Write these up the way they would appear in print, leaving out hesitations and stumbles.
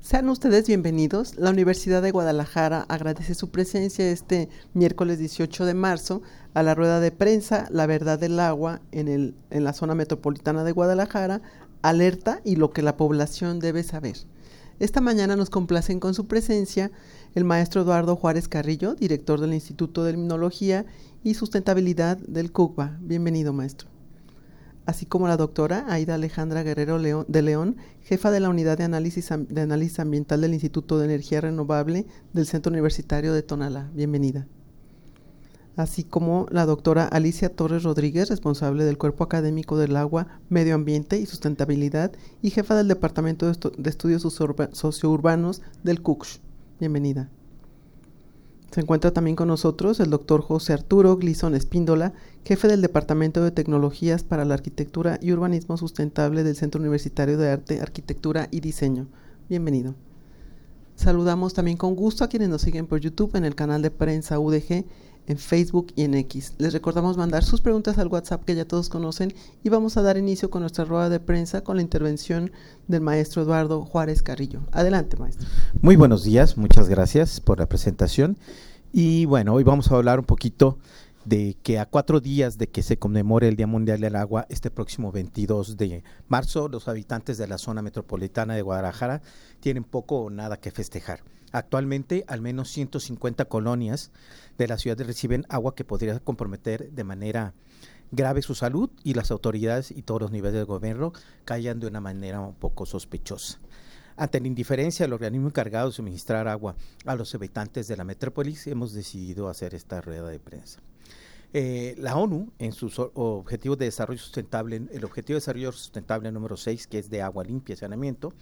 Sean ustedes bienvenidos. La Universidad de Guadalajara agradece su presencia este miércoles 18 de marzo a la rueda de prensa La Verdad del Agua en la zona metropolitana de Guadalajara, alerta y lo que la población debe saber. Esta mañana nos complacen con su presencia el maestro Eduardo Juárez Carrillo, director del Instituto de Limnología y Sustentabilidad del CUCBA. Bienvenido, maestro. Así como la doctora Aida Alejandra Guerrero de León, jefa de la Unidad de Análisis Ambiental del Instituto de Energía Renovable del Centro Universitario de Tonalá. Bienvenida. Así como la doctora Alicia Torres Rodríguez, responsable del Cuerpo Académico del Agua, Medio Ambiente y Sustentabilidad y jefa del Departamento de Estudios Sociourbanos del CUCSH. Bienvenida. Se encuentra también con nosotros el doctor José Arturo Glisson Espíndola, jefe del Departamento de Tecnologías para la Arquitectura y Urbanismo Sustentable del Centro Universitario de Arte, Arquitectura y Diseño. Bienvenido. Saludamos también con gusto a quienes nos siguen por YouTube en el canal de Prensa UDG, en Facebook y en X. Les recordamos mandar sus preguntas al WhatsApp que ya todos conocen y vamos a dar inicio con nuestra rueda de prensa con la intervención del maestro Eduardo Juárez Carrillo. Adelante, maestro. Muy buenos días, muchas gracias por la presentación. Y bueno, hoy vamos a hablar un poquito de que a 4 días de que se conmemore el Día Mundial del Agua, este próximo 22 de marzo, los habitantes de la zona metropolitana de Guadalajara tienen poco o nada que festejar. Actualmente, al menos 150 colonias de la ciudad reciben agua que podría comprometer de manera grave su salud, y las autoridades y todos los niveles del gobierno callan de una manera un poco sospechosa. Ante la indiferencia del organismo encargado de suministrar agua a los habitantes de la metrópolis, hemos decidido hacer esta rueda de prensa. La ONU, en sus objetivos de desarrollo sustentable, el objetivo de desarrollo sustentable número 6, que es de agua limpia y saneamiento,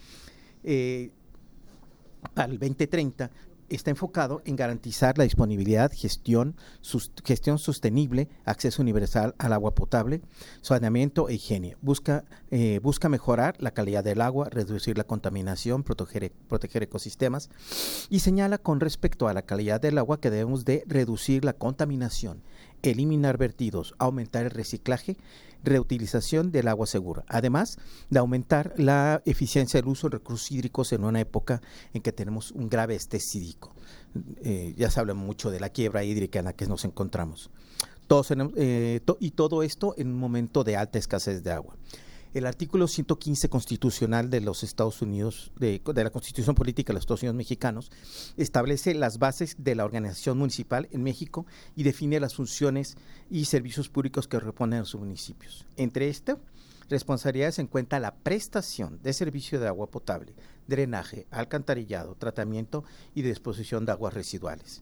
para el 2030 está enfocado en garantizar la disponibilidad, gestión sostenible, acceso universal al agua potable, saneamiento e higiene. Busca mejorar la calidad del agua, reducir la contaminación, proteger ecosistemas, y señala con respecto a la calidad del agua que debemos de reducir la contaminación, eliminar vertidos, aumentar el reciclaje, reutilización del agua segura, además de aumentar la eficiencia del uso de recursos hídricos en una época en que tenemos un grave estrés hídrico. Ya se habla mucho de la quiebra hídrica en la que nos encontramos. Y todo esto en un momento de alta escasez de agua. El artículo 115 constitucional de los Estados Unidos, de la Constitución Política de los Estados Unidos Mexicanos, establece las bases de la organización municipal en México y define las funciones y servicios públicos que responden a sus municipios. Entre estas responsabilidades se encuentra la prestación de servicio de agua potable, drenaje, alcantarillado, tratamiento y disposición de aguas residuales.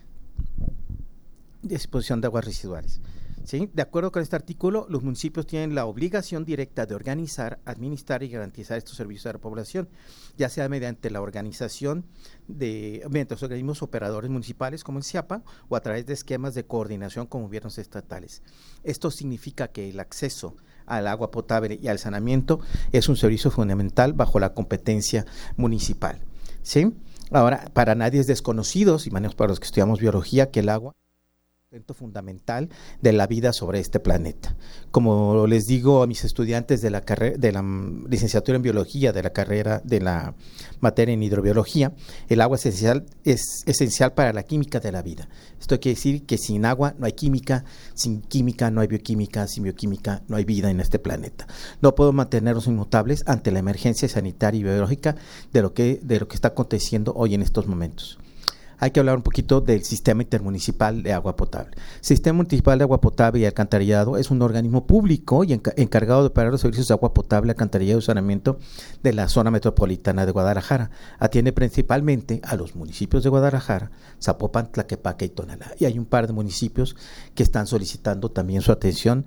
¿Sí? De acuerdo con este artículo, los municipios tienen la obligación directa de organizar, administrar y garantizar estos servicios a la población, ya sea mediante la organización mediante los organismos operadores municipales como el CIAPA o a través de esquemas de coordinación con gobiernos estatales. Esto significa que el acceso al agua potable y al saneamiento es un servicio fundamental bajo la competencia municipal. ¿Sí? Ahora, para nadie es desconocido, y menos para los que estudiamos biología, que el agua fundamental de la vida sobre este planeta. Como les digo a mis estudiantes de la licenciatura en biología, de la materia en hidrobiología, el agua es esencial para la química de la vida. Esto quiere decir que sin agua no hay química, sin química no hay bioquímica, sin bioquímica no hay vida en este planeta. No podemos mantenernos inmutables ante la emergencia sanitaria y biológica de lo que está aconteciendo hoy en estos momentos. Hay que hablar un poquito del Sistema Intermunicipal de Agua Potable. El Sistema Municipal de Agua Potable y Alcantarillado es un organismo público y encargado de operar los servicios de agua potable, alcantarillado y saneamiento de la zona metropolitana de Guadalajara. Atiende principalmente a los municipios de Guadalajara, Zapopan, Tlaquepaque y Tonalá. Y hay un par de municipios que están solicitando también su atención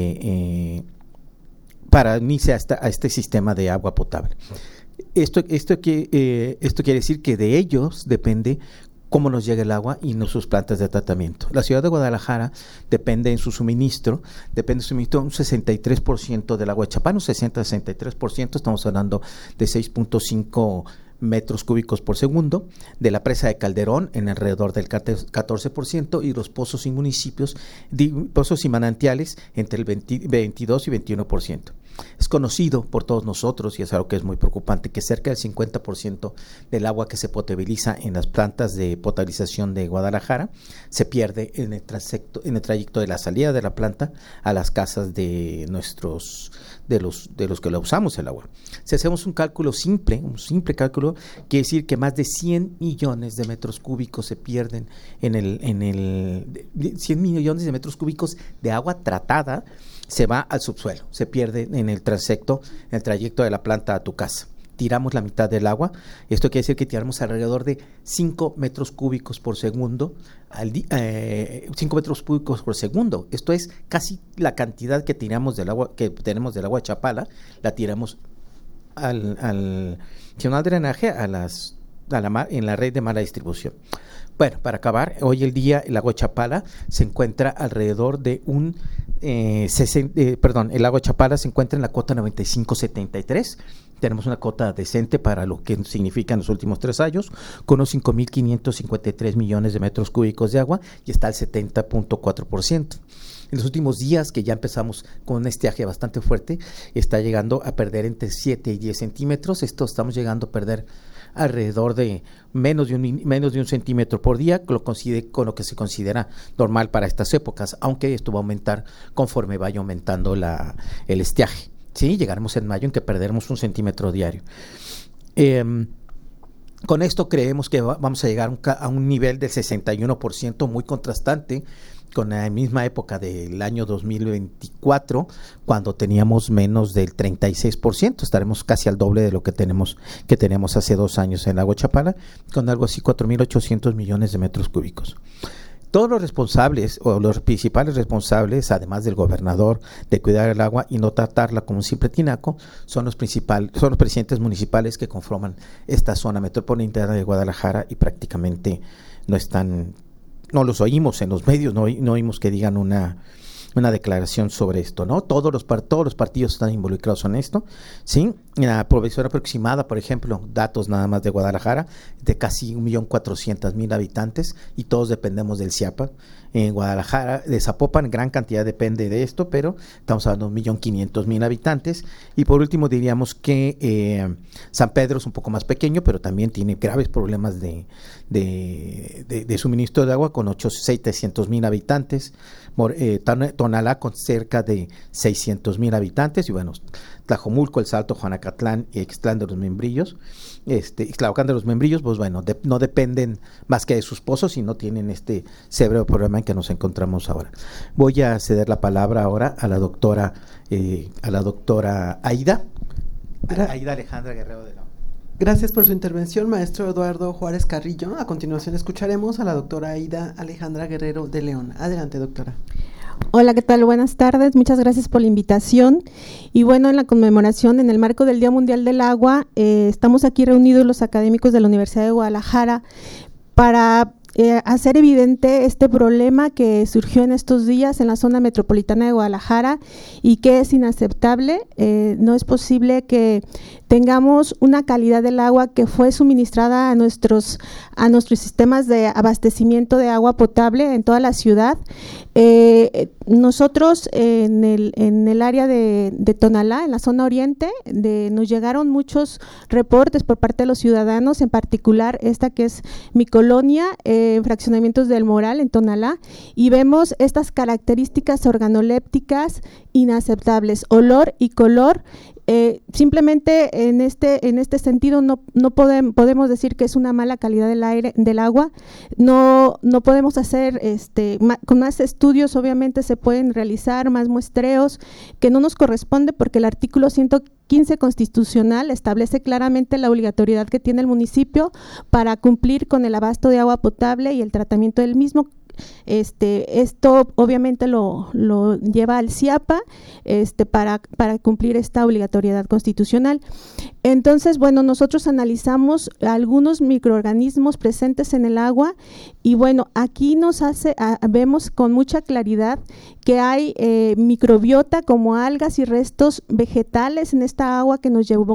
para unirse a este sistema de agua potable. Esto quiere decir que de ellos depende cómo nos llega el agua y no sus plantas de tratamiento. La ciudad de Guadalajara depende de su suministro un 63% del agua de Chapán, un 63%, estamos hablando de 6.5 metros cúbicos por segundo, de la presa de Calderón en alrededor del 14% y los pozos y municipios, pozos y manantiales entre el 22 y 21%. Es conocido por todos nosotros, y es algo que es muy preocupante, que cerca del 50% del agua que se potabiliza en las plantas de potabilización de Guadalajara se pierde en el trayecto de la salida de la planta a las casas de los que la usamos el agua. Si hacemos un simple cálculo, quiere decir que más de 100 millones de metros cúbicos se pierden 100 millones de metros cúbicos de agua tratada se va al subsuelo, se pierde en el trayecto de la planta a tu casa. Tiramos la mitad del agua. Esto quiere decir que tiramos alrededor de 5 metros cúbicos por segundo, 5 metros cúbicos por segundo. Esto es casi la cantidad que tiramos del agua, que tenemos del agua de Chapala, la tiramos al canal de drenaje en la red de mala distribución. Bueno, para acabar, hoy el día el agua de Chapala se encuentra alrededor de el agua de Chapala se encuentra en la cota 9573. Tenemos una cota decente para lo que significa en los últimos 3 años, con unos 5.553 millones de metros cúbicos de agua, y está al 70.4%. En los últimos días, que ya empezamos con un estiaje bastante fuerte, está llegando a perder entre 7 y 10 centímetros. Estamos llegando a perder alrededor de menos de un centímetro por día, con lo que se considera normal para estas épocas, aunque esto va a aumentar conforme vaya aumentando el estiaje. Sí, llegaremos en mayo en que perderemos 1 centímetro diario. Con esto creemos que vamos a llegar a un nivel del 61%, muy contrastante con la misma época del año 2024, cuando teníamos menos del 36%. Estaremos casi al doble de lo que tenemos hace 2 años en el agua de Chapala, con algo así 4.800 millones de metros cúbicos. Todos los responsables, o los principales responsables, además del gobernador, de cuidar el agua y no tratarla como un simple tinaco, son los presidentes municipales que conforman esta zona metropolitana de Guadalajara, y prácticamente no los oímos en los medios, no oímos que digan una declaración sobre esto, ¿no? Todos los partidos están involucrados en esto, ¿sí? La población aproximada, por ejemplo, datos nada más de Guadalajara, de casi 1.400.000 habitantes, y todos dependemos del CIAPA. En Guadalajara, de Zapopan, gran cantidad depende de esto, pero estamos hablando de 1.500.000 habitantes. Y por último diríamos que San Pedro es un poco más pequeño, pero también tiene graves problemas de suministro de agua, con 700.000 habitantes. Tonalá con cerca de 600.000 habitantes, y bueno, Tlajomulco, El Salto, Juanacatlán y Ixtlán de los Membrillos, Ixtlahuacán de los Membrillos, pues bueno, no dependen más que de sus pozos y no tienen este severo problema en que nos encontramos ahora. Voy a ceder la palabra ahora a la doctora Aida Alejandra Guerrero de León. Gracias por su intervención, maestro Eduardo Juárez Carrillo. A continuación escucharemos a la doctora Aida Alejandra Guerrero de León. Adelante, doctora. Hola, ¿qué tal? Buenas tardes, muchas gracias por la invitación. Y bueno, en la conmemoración, en el marco del Día Mundial del Agua, estamos aquí reunidos los académicos de la Universidad de Guadalajara para hacer evidente este problema que surgió en estos días en la zona metropolitana de Guadalajara y que es inaceptable. No es posible que tengamos una calidad del agua que fue suministrada a nuestros sistemas de abastecimiento de agua potable en toda la ciudad. Nosotros en el área de Tonalá, en la zona oriente, nos llegaron muchos reportes por parte de los ciudadanos, en particular esta que es mi colonia, fraccionamientos del Moral en Tonalá, y vemos estas características organolépticas inaceptables, olor y color. Simplemente en este sentido no podemos decir que es una mala calidad del agua. No podemos hacer con más estudios, obviamente se pueden realizar más muestreos, que no nos corresponde porque el artículo 115 constitucional establece claramente la obligatoriedad que tiene el municipio para cumplir con el abasto de agua potable y el tratamiento del mismo. Esto obviamente lo lleva al CIAPA para cumplir esta obligatoriedad constitucional. Entonces, bueno, nosotros analizamos algunos microorganismos presentes en el agua y bueno, aquí vemos con mucha claridad que hay microbiota como algas y restos vegetales en esta agua que nos llegó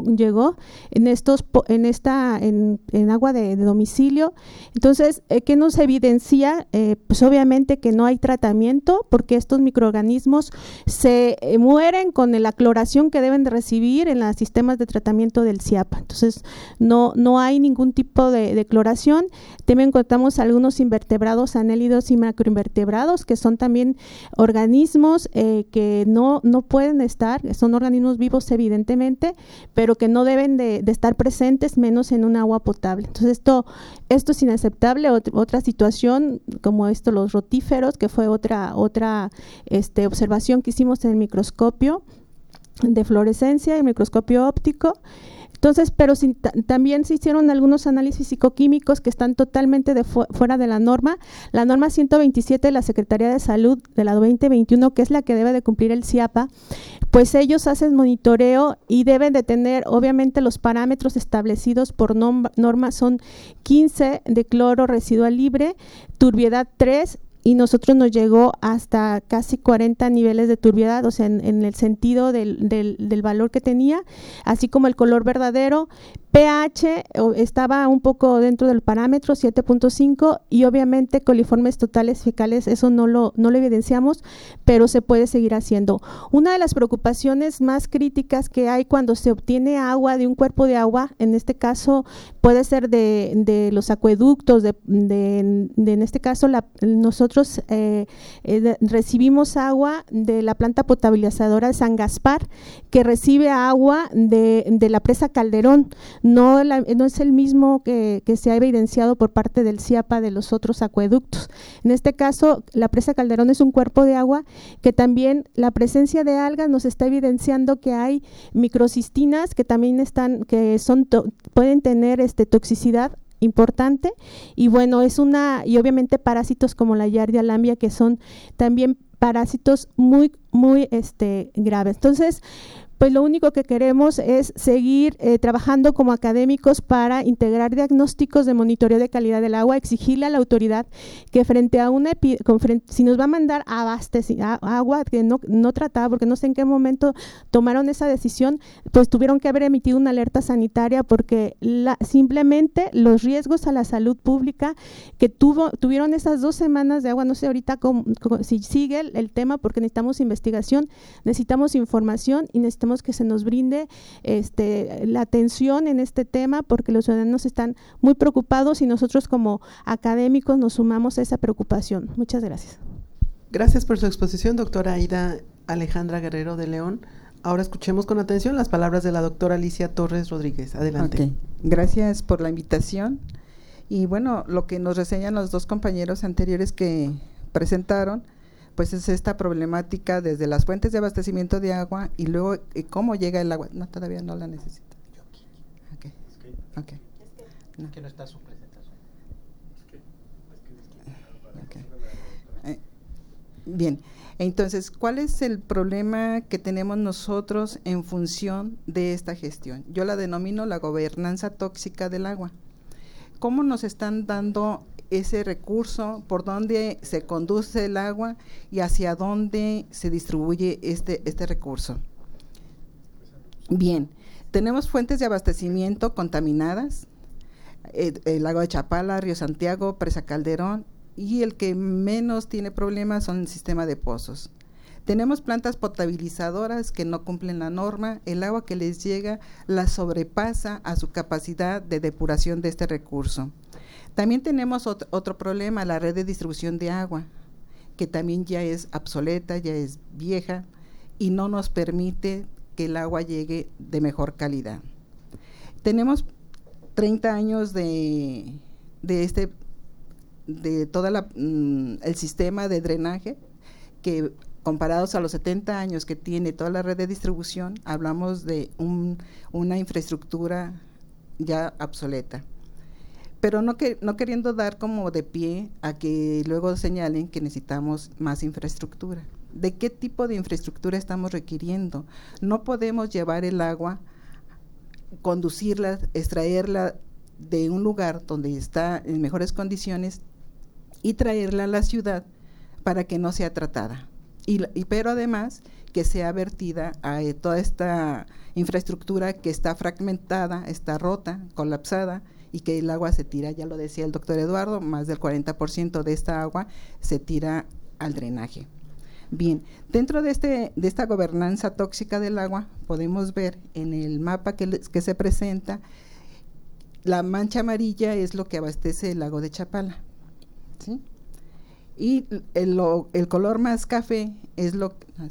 en agua de domicilio. Entonces, ¿qué nos evidencia? Pues obviamente que no hay tratamiento, porque estos microorganismos se mueren con la cloración que deben de recibir en los sistemas de tratamiento del CIAPA. Entonces, no hay ningún tipo de cloración. También encontramos algunos invertebrados anélidos y macroinvertebrados, que son también organismos que no pueden estar, son organismos vivos evidentemente, pero que no deben de estar presentes, menos en un agua potable. Entonces, esto es inaceptable. Otra situación como los rotíferos, que fue otra observación que hicimos en el microscopio de fluorescencia y microscopio óptico. Entonces, pero también se hicieron algunos análisis psicoquímicos que están totalmente fuera de la norma. La norma 127 de la Secretaría de Salud de la 2021, que es la que debe de cumplir el CIAPA, pues ellos hacen monitoreo y deben de tener, obviamente, los parámetros establecidos por norma son 15 de cloro residual libre, turbiedad 3, y nosotros nos llegó hasta casi 40 niveles de turbiedad, o sea, en el sentido del valor que tenía, así como el color verdadero. pH estaba un poco dentro del parámetro, 7.5, y obviamente coliformes totales fecales, eso no lo evidenciamos, pero se puede seguir haciendo. Una de las preocupaciones más críticas que hay cuando se obtiene agua de un cuerpo de agua, en este caso puede ser de los acueductos, en este caso nosotros recibimos agua de la planta potabilizadora de San Gaspar, que recibe agua de la presa Calderón. No es el mismo que se ha evidenciado por parte del CIAPA de los otros acueductos. En este caso, la presa Calderón es un cuerpo de agua que también la presencia de algas nos está evidenciando que hay microcistinas que también pueden tener toxicidad importante, y bueno, y obviamente parásitos como la Yardia lambia, que son también parásitos muy graves. Entonces, pues lo único que queremos es seguir trabajando como académicos para integrar diagnósticos de monitoreo de calidad del agua, exigirle a la autoridad que frente a si nos va a mandar agua que no tratada, porque no sé en qué momento tomaron esa decisión, pues tuvieron que haber emitido una alerta sanitaria, porque simplemente los riesgos a la salud pública que tuvieron esas 2 semanas de agua, no sé ahorita si sigue el tema, porque necesitamos investigación, necesitamos información y necesitamos que se nos brinde la atención en este tema, porque los ciudadanos están muy preocupados y nosotros como académicos nos sumamos a esa preocupación. Muchas gracias. Gracias por su exposición, doctora Aida Alejandra Guerrero de León. Ahora escuchemos con atención las palabras de la doctora Alicia Torres Rodríguez. Adelante. Okay. Gracias por la invitación. Y bueno, lo que nos reseñan los 2 compañeros anteriores que presentaron, pues es esta problemática desde las fuentes de abastecimiento de agua y luego cómo llega el agua. No, todavía no la necesito. Okay. No. Que no está su presentación. Okay. Bien, entonces, ¿cuál es el problema que tenemos nosotros en función de esta gestión? Yo la denomino la gobernanza tóxica del agua. ¿Cómo nos están dando ese recurso, por dónde se conduce el agua y hacia dónde se distribuye este recurso? Bien, tenemos fuentes de abastecimiento contaminadas, el lago de Chapala, Río Santiago, Presa Calderón, y el que menos tiene problemas son el sistema de pozos. Tenemos plantas potabilizadoras que no cumplen la norma, el agua que les llega la sobrepasa a su capacidad de depuración de este recurso. También tenemos otro problema, la red de distribución de agua, que también ya es obsoleta, ya es vieja y no nos permite que el agua llegue de mejor calidad. Tenemos 30 años de todo el sistema de drenaje, que comparados a los 70 años que tiene toda la red de distribución, hablamos de una infraestructura ya obsoleta. Pero no queriendo dar como de pie a que luego señalen que necesitamos más infraestructura. ¿De qué tipo de infraestructura estamos requiriendo? No podemos llevar el agua, conducirla, extraerla de un lugar donde está en mejores condiciones y traerla a la ciudad para que no sea tratada. pero además que sea vertida a toda esta infraestructura que está fragmentada, está rota, colapsada, y que el agua se tira, ya lo decía el doctor Eduardo, más del 40% de esta agua se tira al drenaje. Bien, dentro de esta gobernanza tóxica del agua, podemos ver en el mapa que se presenta, la mancha amarilla es lo que abastece el lago de Chapala, ¿sí? Y el color más café es lo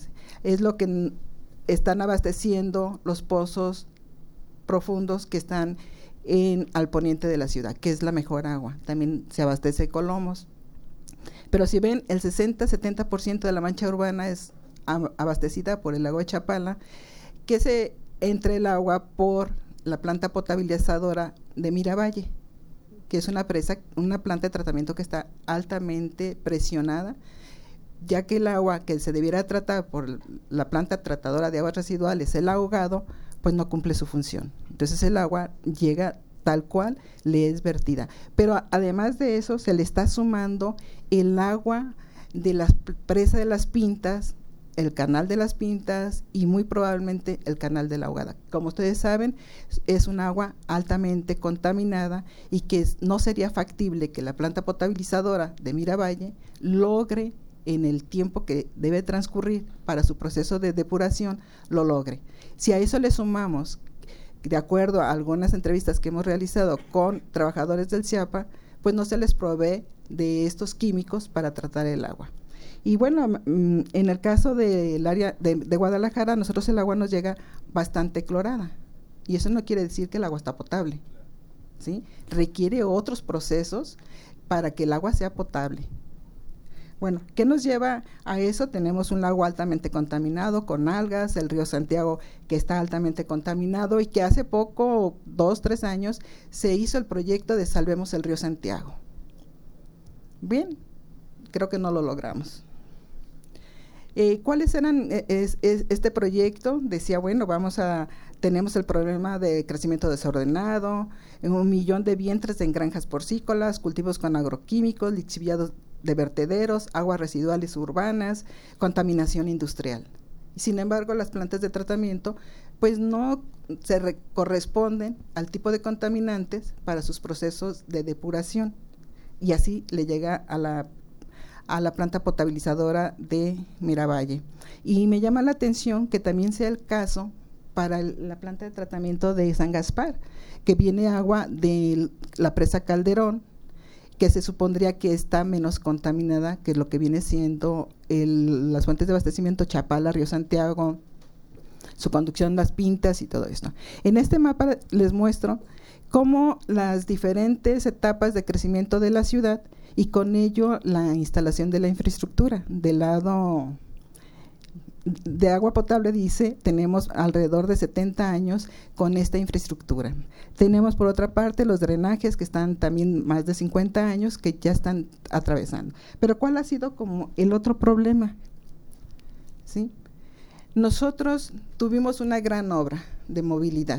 que están abasteciendo los pozos profundos que están al poniente de la ciudad, que es la mejor agua. También se abastece Colomos. Pero si ven, el 60-70% de la mancha urbana es abastecida por el lago de Chapala, que se entra el agua por la planta potabilizadora de Miravalle, que es una planta de tratamiento que está altamente presionada, ya que el agua que se debiera tratar por la planta tratadora de aguas residuales, el ahogado, pues no cumple su función. Entonces el agua llega tal cual le es vertida. Pero además de eso, se le está sumando el agua de la presa de las Pintas, el canal de las Pintas y muy probablemente el canal de la Ahogada. Como ustedes saben, es un agua altamente contaminada y que no sería factible que la planta potabilizadora de Miravalle logre, en el tiempo que debe transcurrir para su proceso de depuración, lo logre. Si a eso le sumamos, de acuerdo a algunas entrevistas que hemos realizado con trabajadores del CIAPA, pues no se les provee de estos químicos para tratar el agua. Y bueno, en el caso del área de Guadalajara, a nosotros el agua nos llega bastante clorada, y eso no quiere decir que el agua está potable, ¿sí? Requiere otros procesos para que el agua sea potable. Bueno, ¿qué nos lleva a eso? Tenemos un lago altamente contaminado con algas, el río Santiago que está altamente contaminado y que hace poco, 2-3 años, se hizo el proyecto de Salvemos el río Santiago. Bien, creo que no lo logramos. ¿Cuáles eran este proyecto? Decía, bueno, tenemos el problema de crecimiento desordenado, 1 millón de vientres en granjas porcícolas, cultivos con agroquímicos, lixiviados de vertederos, aguas residuales urbanas, contaminación industrial. Sin embargo, las plantas de tratamiento pues no se corresponden al tipo de contaminantes para sus procesos de depuración, y así le llega a la planta potabilizadora de Miravalle. Y me llama la atención que también sea el caso para la planta de tratamiento de San Gaspar, que viene agua de la presa Calderón, que se supondría que está menos contaminada que lo que viene siendo las fuentes de abastecimiento Chapala, Río Santiago, su conducción, las Pintas y todo esto. En este mapa les muestro cómo las diferentes etapas de crecimiento de la ciudad y con ello la instalación de la infraestructura. Del lado de agua potable, dice, tenemos alrededor de 70 años con esta infraestructura. Tenemos por otra parte los drenajes que están también más de 50 años que ya están atravesando. Pero ¿cuál ha sido como el otro problema? ¿Sí? Nosotros tuvimos una gran obra de movilidad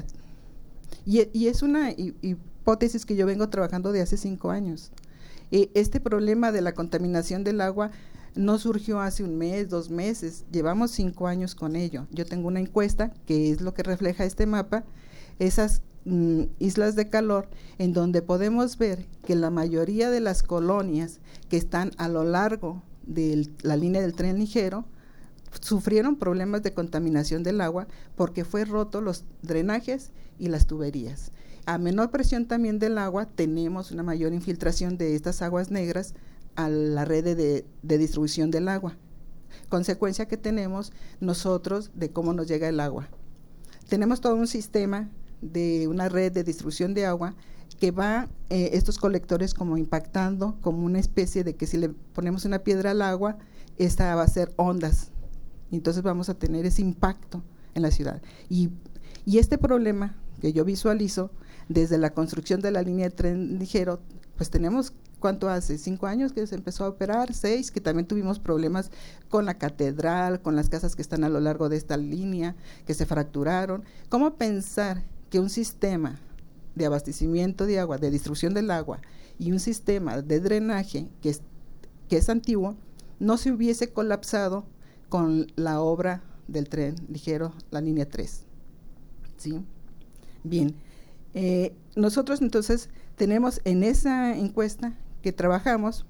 y es una hipótesis que yo vengo trabajando de hace 5 años. Este problema de la contaminación del agua no surgió hace 1 mes, 2 meses, llevamos 5 años con ello. Yo tengo una encuesta que es lo que refleja este mapa, esas islas de calor, en donde podemos ver que la mayoría de las colonias que están a lo largo de la línea del tren ligero sufrieron problemas de contaminación del agua porque fue roto los drenajes y las tuberías. A menor presión también del agua tenemos una mayor infiltración de estas aguas negras a la red de distribución del agua, consecuencia que tenemos nosotros de cómo nos llega el agua. Tenemos todo un sistema de una red de distribución de agua que va estos colectores como impactando como una especie de que si le ponemos una piedra al agua, esta va a ser ondas, entonces vamos a tener ese impacto en la ciudad. Y este problema que yo visualizo desde la construcción de la línea de tren ligero, pues tenemos, ¿cuánto hace? 5 años que se empezó a operar, 6, que también tuvimos problemas con la catedral, con las casas que están a lo largo de esta línea, que se fracturaron. ¿Cómo pensar que un sistema de abastecimiento de agua, de distribución del agua y un sistema de drenaje que es antiguo, no se hubiese colapsado con la obra del tren ligero, la línea 3. ¿Sí? Bien, nosotros entonces tenemos en esa encuesta que trabajamos,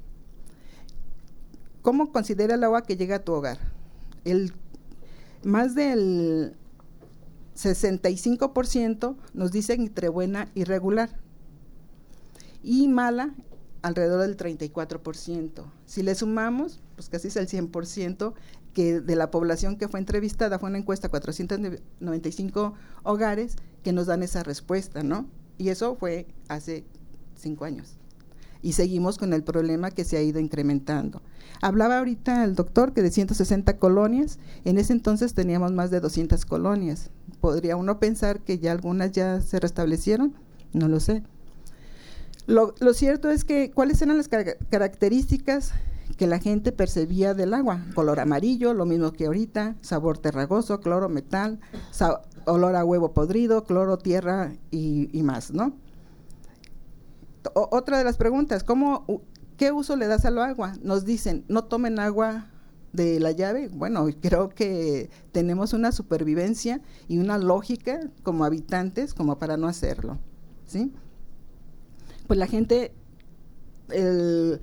¿cómo considera el agua que llega a tu hogar? Más del 65% nos dicen entre buena y regular, y mala alrededor del 34%. Si le sumamos, pues casi es el 100%, que de la población que fue entrevistada, fue una encuesta a 495 hogares que nos dan esa respuesta, ¿no? Y eso fue hace 5 años. Y seguimos con el problema que se ha ido incrementando. Hablaba ahorita el doctor que de 160 colonias, en ese entonces teníamos más de 200 colonias. ¿Podría uno pensar que ya algunas ya se restablecieron? No lo sé. Lo cierto es que, ¿cuáles eran las características que la gente percibía del agua? Color amarillo, lo mismo que ahorita, sabor terragoso, cloro, metal, olor a huevo podrido, cloro, tierra y más, ¿no? Otra de las preguntas, ¿qué uso le das al agua? Nos dicen, no tomen agua de la llave. Bueno, creo que tenemos una supervivencia y una lógica como habitantes como para no hacerlo, ¿sí? Pues la gente, el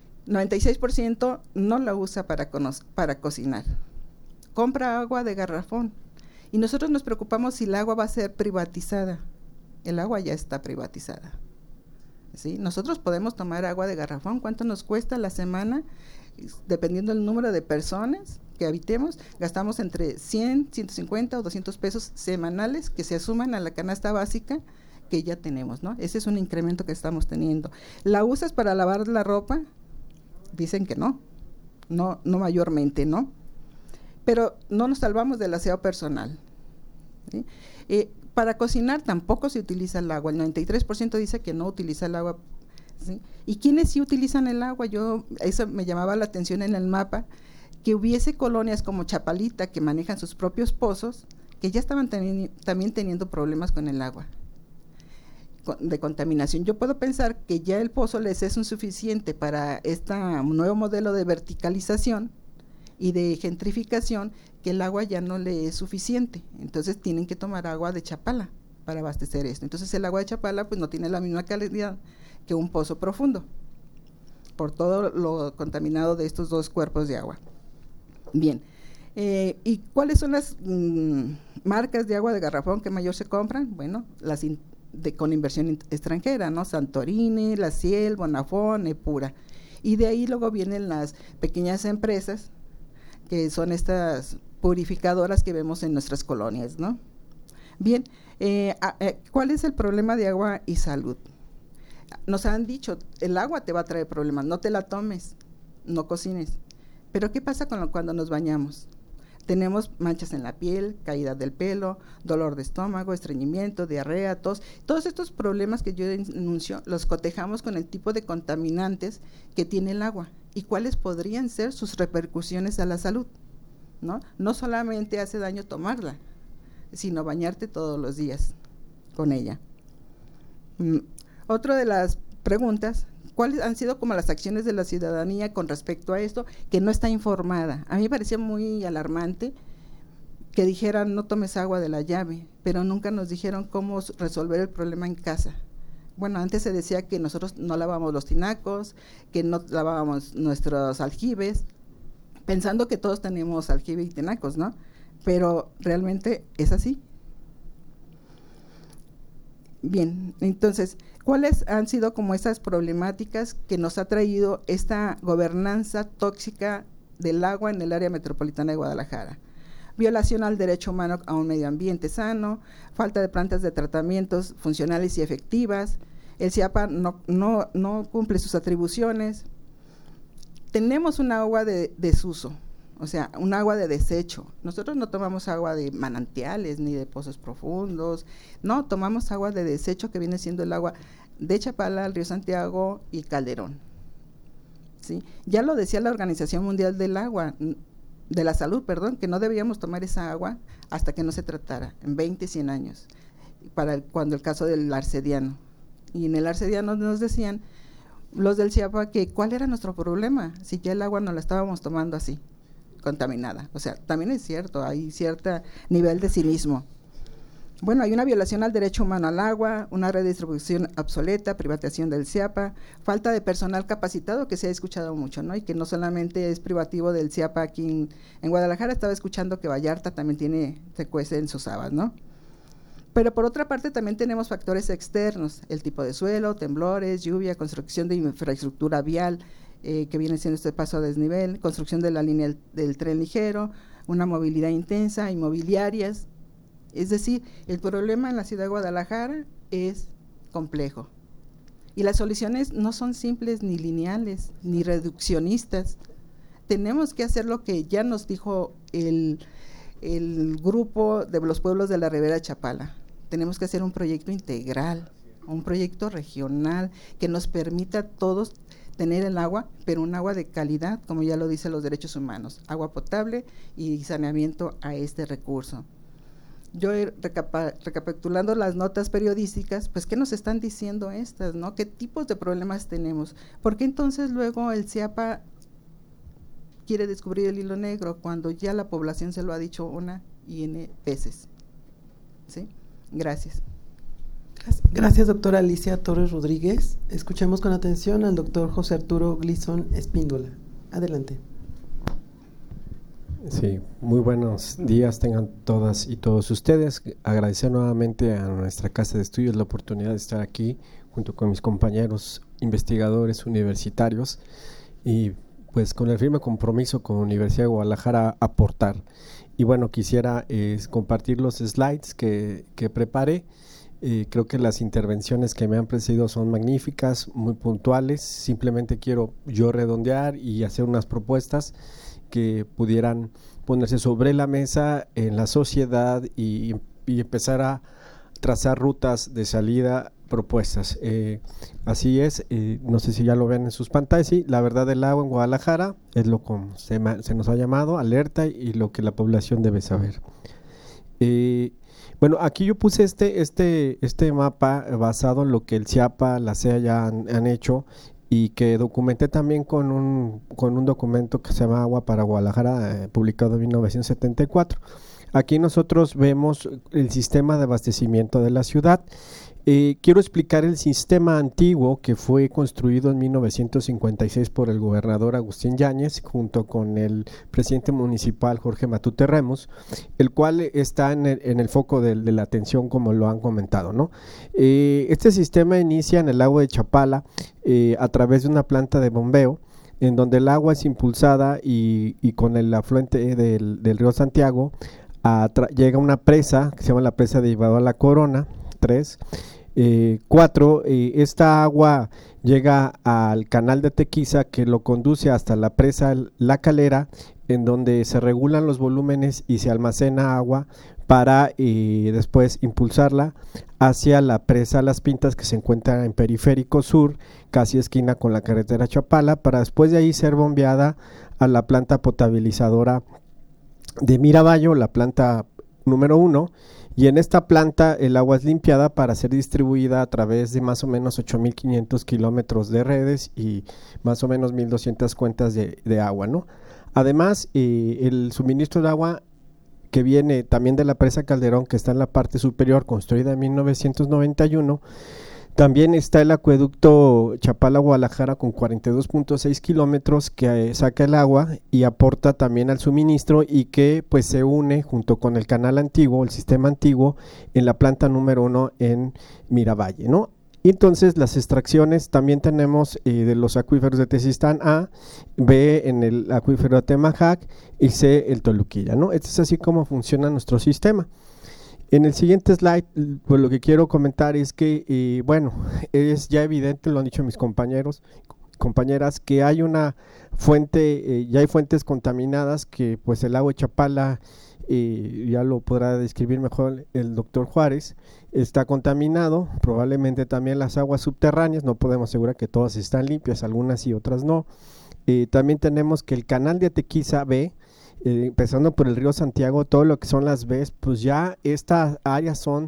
96% no la usa para cocinar. Compra agua de garrafón. Y nosotros nos preocupamos si el agua va a ser privatizada. El agua ya está privatizada. ¿Sí? Nosotros podemos tomar agua de garrafón. ¿Cuánto nos cuesta la semana? Dependiendo del número de personas que habitemos, gastamos entre 100, 150 o 200 pesos semanales que se asuman a la canasta básica que ya tenemos, ¿no? Ese es un incremento que estamos teniendo. ¿La usas para lavar la ropa? Dicen que no mayormente, ¿no? Pero no nos salvamos del aseo personal, ¿sí? Para cocinar tampoco se utiliza el agua, el 93% dice que no utiliza el agua, ¿sí? ¿Y quiénes sí utilizan el agua? Eso me llamaba la atención en el mapa, que hubiese colonias como Chapalita que manejan sus propios pozos, que ya estaban también teniendo problemas con el agua de contaminación. Yo puedo pensar que ya el pozo les es insuficiente para este nuevo modelo de verticalización y de gentrificación, que el agua ya no le es suficiente, entonces tienen que tomar agua de Chapala para abastecer esto. Entonces el agua de Chapala pues no tiene la misma calidad que un pozo profundo, por todo lo contaminado de estos dos cuerpos de agua. Bien, ¿y cuáles son las marcas de agua de garrafón que mayor se compran? Bueno, las con inversión extranjera, ¿no? Santorini, La Ciel, Bonafón, Epura. Y de ahí luego vienen las pequeñas empresas, que son estas purificadoras que vemos en nuestras colonias, ¿no? Bien, ¿cuál es el problema de agua y salud? Nos han dicho, el agua te va a traer problemas, no te la tomes, no cocines. Pero ¿qué pasa cuando nos bañamos? Tenemos manchas en la piel, caída del pelo, dolor de estómago, estreñimiento, diarrea, tos. Todos estos problemas que yo denuncio los cotejamos con el tipo de contaminantes que tiene el agua y cuáles podrían ser sus repercusiones a la salud, ¿no? No solamente hace daño tomarla, sino bañarte todos los días con ella. Otra de las preguntas, ¿cuáles han sido como las acciones de la ciudadanía con respecto a esto que no está informada? A mí me parecía muy alarmante que dijeran no tomes agua de la llave, pero nunca nos dijeron cómo resolver el problema en casa. Bueno, antes se decía que nosotros no lavábamos los tinacos, que no lavábamos nuestros aljibes, pensando que todos tenemos aljibe y tinacos, ¿no? Pero realmente es así. Bien, entonces, ¿cuáles han sido como esas problemáticas que nos ha traído esta gobernanza tóxica del agua en el área metropolitana de Guadalajara? Violación al derecho humano a un medio ambiente sano, falta de plantas de tratamientos funcionales y efectivas, el CIAPA no cumple sus atribuciones. Tenemos un agua de desuso, o sea, un agua de desecho. Nosotros no tomamos agua de manantiales ni de pozos profundos, no, tomamos agua de desecho que viene siendo el agua de Chapala, el río Santiago y Calderón, ¿sí? Ya lo decía la Organización Mundial de la Salud, que no debíamos tomar esa agua hasta que no se tratara, en 20, 100 años, cuando el caso del arcediano. Y en el arcediano nos decían los del CIAPA que cuál era nuestro problema, si ya el agua no la estábamos tomando así, contaminada. O sea, también es cierto, hay cierto nivel de cinismo. Bueno, hay una violación al derecho humano al agua, una redistribución obsoleta, privatización del CIAPA, falta de personal capacitado, que se ha escuchado mucho, ¿no? Y que no solamente es privativo del CIAPA aquí en Guadalajara, estaba escuchando que Vallarta también se cuece en sus habas, ¿no? Pero por otra parte también tenemos factores externos, el tipo de suelo, temblores, lluvia, construcción de infraestructura vial, que viene siendo este paso a desnivel, construcción de la línea del tren ligero, una movilidad intensa, inmobiliarias. Es decir, el problema en la ciudad de Guadalajara es complejo. Y las soluciones no son simples, ni lineales, ni reduccionistas. Tenemos que hacer lo que ya nos dijo el grupo de los pueblos de la Ribera de Chapala. Tenemos que hacer un proyecto integral, un proyecto regional que nos permita a todos tener el agua, pero un agua de calidad, como ya lo dicen los derechos humanos, agua potable y saneamiento a este recurso. Yo recapitulando las notas periodísticas, pues ¿qué nos están diciendo estas, no? ¿Qué tipos de problemas tenemos? ¿Por qué entonces luego el CIAPA quiere descubrir el hilo negro cuando ya la población se lo ha dicho una y n veces? ¿Sí? Gracias. Gracias, doctora Alicia Torres Rodríguez. Escuchemos con atención al doctor José Arturo Glisson Espíndola. Adelante. Sí, muy buenos días tengan todas y todos ustedes. Agradecer nuevamente a nuestra Casa de Estudios la oportunidad de estar aquí junto con mis compañeros investigadores universitarios y pues con el firme compromiso con la Universidad de Guadalajara aportar. Y bueno, quisiera compartir los slides que preparé. Creo que las intervenciones que me han precedido son magníficas, muy puntuales. Simplemente quiero yo redondear y hacer unas propuestas que pudieran ponerse sobre la mesa en la sociedad y empezar a trazar rutas de salida propuestas. Así es, no sé si ya lo ven en sus pantallas, sí, la verdad del agua en Guadalajara es lo que se nos ha llamado alerta y lo que la población debe saber. Bueno, aquí yo puse este mapa basado en lo que el CIAPA, la CEA ya han hecho y que documenté también con un documento que se llama Agua para Guadalajara, publicado en 1974. Aquí nosotros vemos el sistema de abastecimiento de la ciudad. Quiero explicar el sistema antiguo que fue construido en 1956 por el gobernador Agustín Yáñez junto con el presidente municipal Jorge Matute Remos, el cual está en el foco de la atención como lo han comentado, ¿no? Este sistema inicia en el lago de Chapala a través de una planta de bombeo en donde el agua es impulsada y con el afluente del río Santiago llega una presa que se llama la presa de Llevado a la Corona 3. 4, esta agua llega al canal de Tequiza que lo conduce hasta la presa La Calera, en donde se regulan los volúmenes y se almacena agua para después impulsarla hacia la presa Las Pintas, que se encuentra en Periférico Sur, casi esquina con la carretera Chapala, para después de ahí ser bombeada a la planta potabilizadora de Miravallo, la planta número 1, y en esta planta el agua es limpiada para ser distribuida a través de más o menos 8.500 kilómetros de redes y más o menos 1.200 cuentas de agua, ¿no? Además, el suministro de agua que viene también de la presa Calderón, que está en la parte superior, construida en 1991, también está el acueducto Chapala-Guadalajara con 42.6 kilómetros que saca el agua y aporta también al suministro y que pues se une junto con el canal antiguo, el sistema antiguo, en la planta número 1 en Miravalle, ¿no? Y entonces las extracciones también tenemos de los acuíferos de Tezistán A, B en el acuífero de Temajac y C el Toluquilla, ¿no? Este es así como funciona nuestro sistema. En el siguiente slide, pues lo que quiero comentar es que, bueno, es ya evidente, lo han dicho mis compañeras, que hay una fuente, ya hay fuentes contaminadas que pues el lago de Chapala, ya lo podrá describir mejor el doctor Juárez, está contaminado, probablemente también las aguas subterráneas, no podemos asegurar que todas están limpias, algunas y otras no. También tenemos que el canal de Tequiza B, empezando por el río Santiago, todo lo que son las Bs, pues ya estas áreas son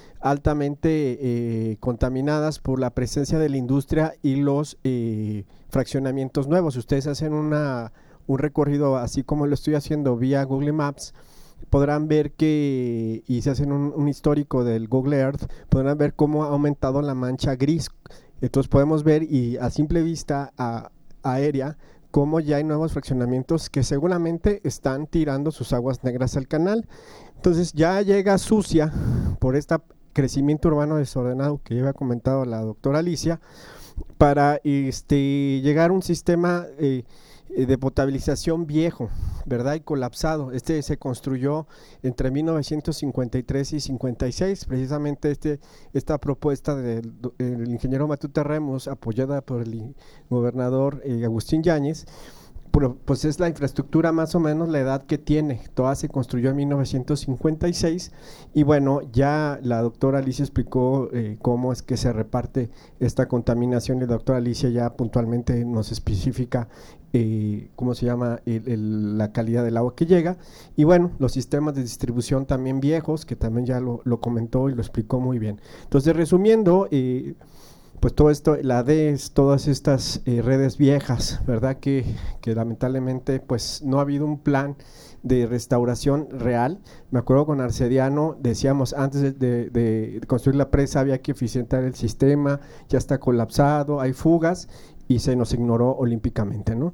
altamente contaminadas por la presencia de la industria y los fraccionamientos nuevos. Ustedes hacen un recorrido así como lo estoy haciendo vía Google Maps, podrán ver que, y se hacen un histórico del Google Earth, podrán ver cómo ha aumentado la mancha gris. Entonces podemos ver, y a simple vista aérea, cómo ya hay nuevos fraccionamientos que seguramente están tirando sus aguas negras al canal. Entonces ya llega sucia por este crecimiento urbano desordenado que ya había comentado la doctora Alicia, para llegar a un sistema de potabilización viejo, ¿verdad? Y colapsado. Se construyó entre 1953 y 56, precisamente esta propuesta del ingeniero Matute Remus, apoyada por el gobernador Agustín Yáñez, pues es la infraestructura más o menos la edad que tiene. Toda se construyó en 1956 y bueno, ya la doctora Alicia explicó cómo es que se reparte esta contaminación, y la doctora Alicia ya puntualmente nos especifica cómo se llama la calidad del agua que llega, y bueno, los sistemas de distribución también viejos, que también ya lo comentó y lo explicó muy bien. Entonces, resumiendo, pues todo esto, la ADES, todas estas redes viejas, ¿verdad? Que lamentablemente pues no ha habido un plan de restauración real. Me acuerdo con Arcediano, decíamos antes de construir la presa había que eficientar el sistema, ya está colapsado, hay fugas, y se nos ignoró olímpicamente, ¿no?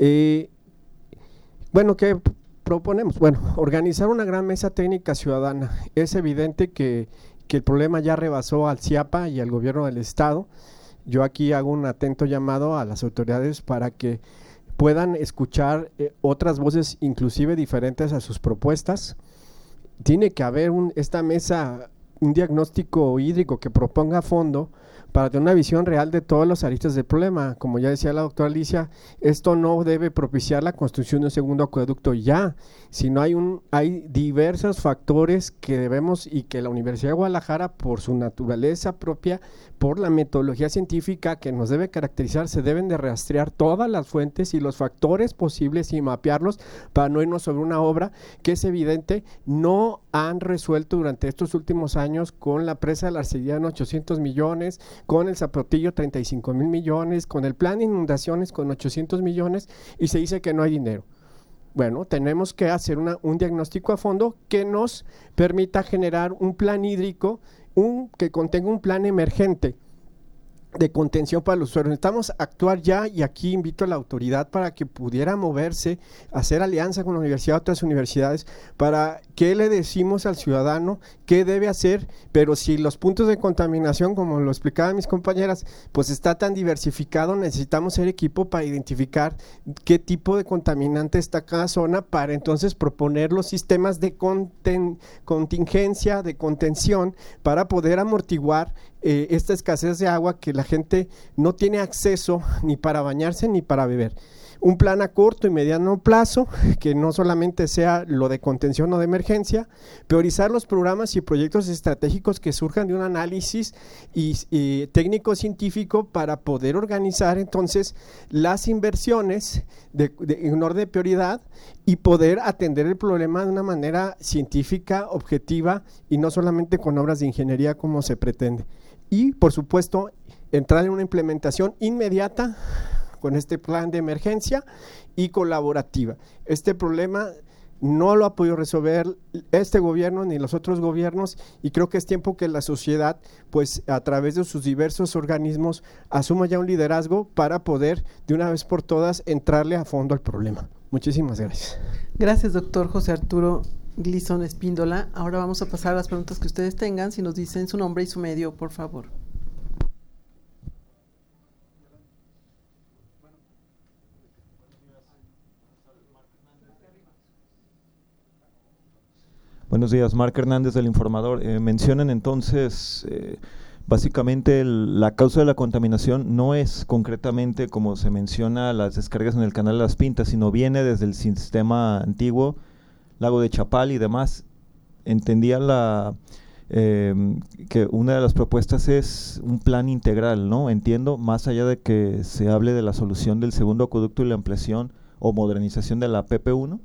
Bueno, ¿qué proponemos? Bueno, organizar una gran mesa técnica ciudadana. Es evidente que el problema ya rebasó al CIAPA y al gobierno del estado. Yo aquí hago un atento llamado a las autoridades para que puedan escuchar otras voces, inclusive diferentes a sus propuestas. Tiene que haber esta mesa, un diagnóstico hídrico que proponga a fondo para tener una visión real de todos los aristas del problema. Como ya decía la doctora Alicia, esto no debe propiciar la construcción de un segundo acueducto ya, sino hay diversos factores que debemos, y que la Universidad de Guadalajara, por su naturaleza propia, por la metodología científica que nos debe caracterizar, se deben de rastrear todas las fuentes y los factores posibles y mapearlos para no irnos sobre una obra que es evidente no han resuelto durante estos últimos años, con la presa del Arcediano 800 millones, con el Zapotillo 35,000 millones, con el plan de inundaciones con 800 millones, y se dice que no hay dinero. Bueno, tenemos que hacer un diagnóstico a fondo que nos permita generar un plan hídrico, que contenga un plan emergente de contención para los usuarios. Necesitamos actuar ya, y aquí invito a la autoridad para que pudiera moverse, hacer alianza con la universidad, otras universidades, para qué le decimos al ciudadano qué debe hacer, pero si los puntos de contaminación, como lo explicaban mis compañeras, pues está tan diversificado, necesitamos ser equipo para identificar qué tipo de contaminante está cada zona, para entonces proponer los sistemas de contingencia, de contención, para poder amortiguar esta escasez de agua, que la gente no tiene acceso ni para bañarse ni para beber. Un plan a corto y mediano plazo, que no solamente sea lo de contención o de emergencia, priorizar los programas y proyectos estratégicos que surjan de un análisis y técnico-científico, para poder organizar entonces las inversiones en orden de prioridad, y poder atender el problema de una manera científica, objetiva, y no solamente con obras de ingeniería como se pretende. Y por supuesto, entrar en una implementación inmediata con este plan de emergencia y colaborativa. Este problema no lo ha podido resolver este gobierno ni los otros gobiernos, y creo que es tiempo que la sociedad, pues a través de sus diversos organismos, asuma ya un liderazgo para poder de una vez por todas entrarle a fondo al problema. Muchísimas gracias. Gracias, doctor José Arturo Glisson Espíndola. Ahora vamos a pasar a las preguntas que ustedes tengan. Si nos dicen su nombre y su medio, por favor. Buenos días, Marc Hernández del Informador. Mencionan entonces, básicamente la causa de la contaminación no es concretamente, como se menciona, las descargas en el canal de las Pintas, sino viene desde el sistema antiguo, lago de Chapala y demás. Entendía que una de las propuestas es un plan integral, ¿no? Entiendo, más allá de que se hable de la solución del segundo acueducto y la ampliación o modernización de la PP1.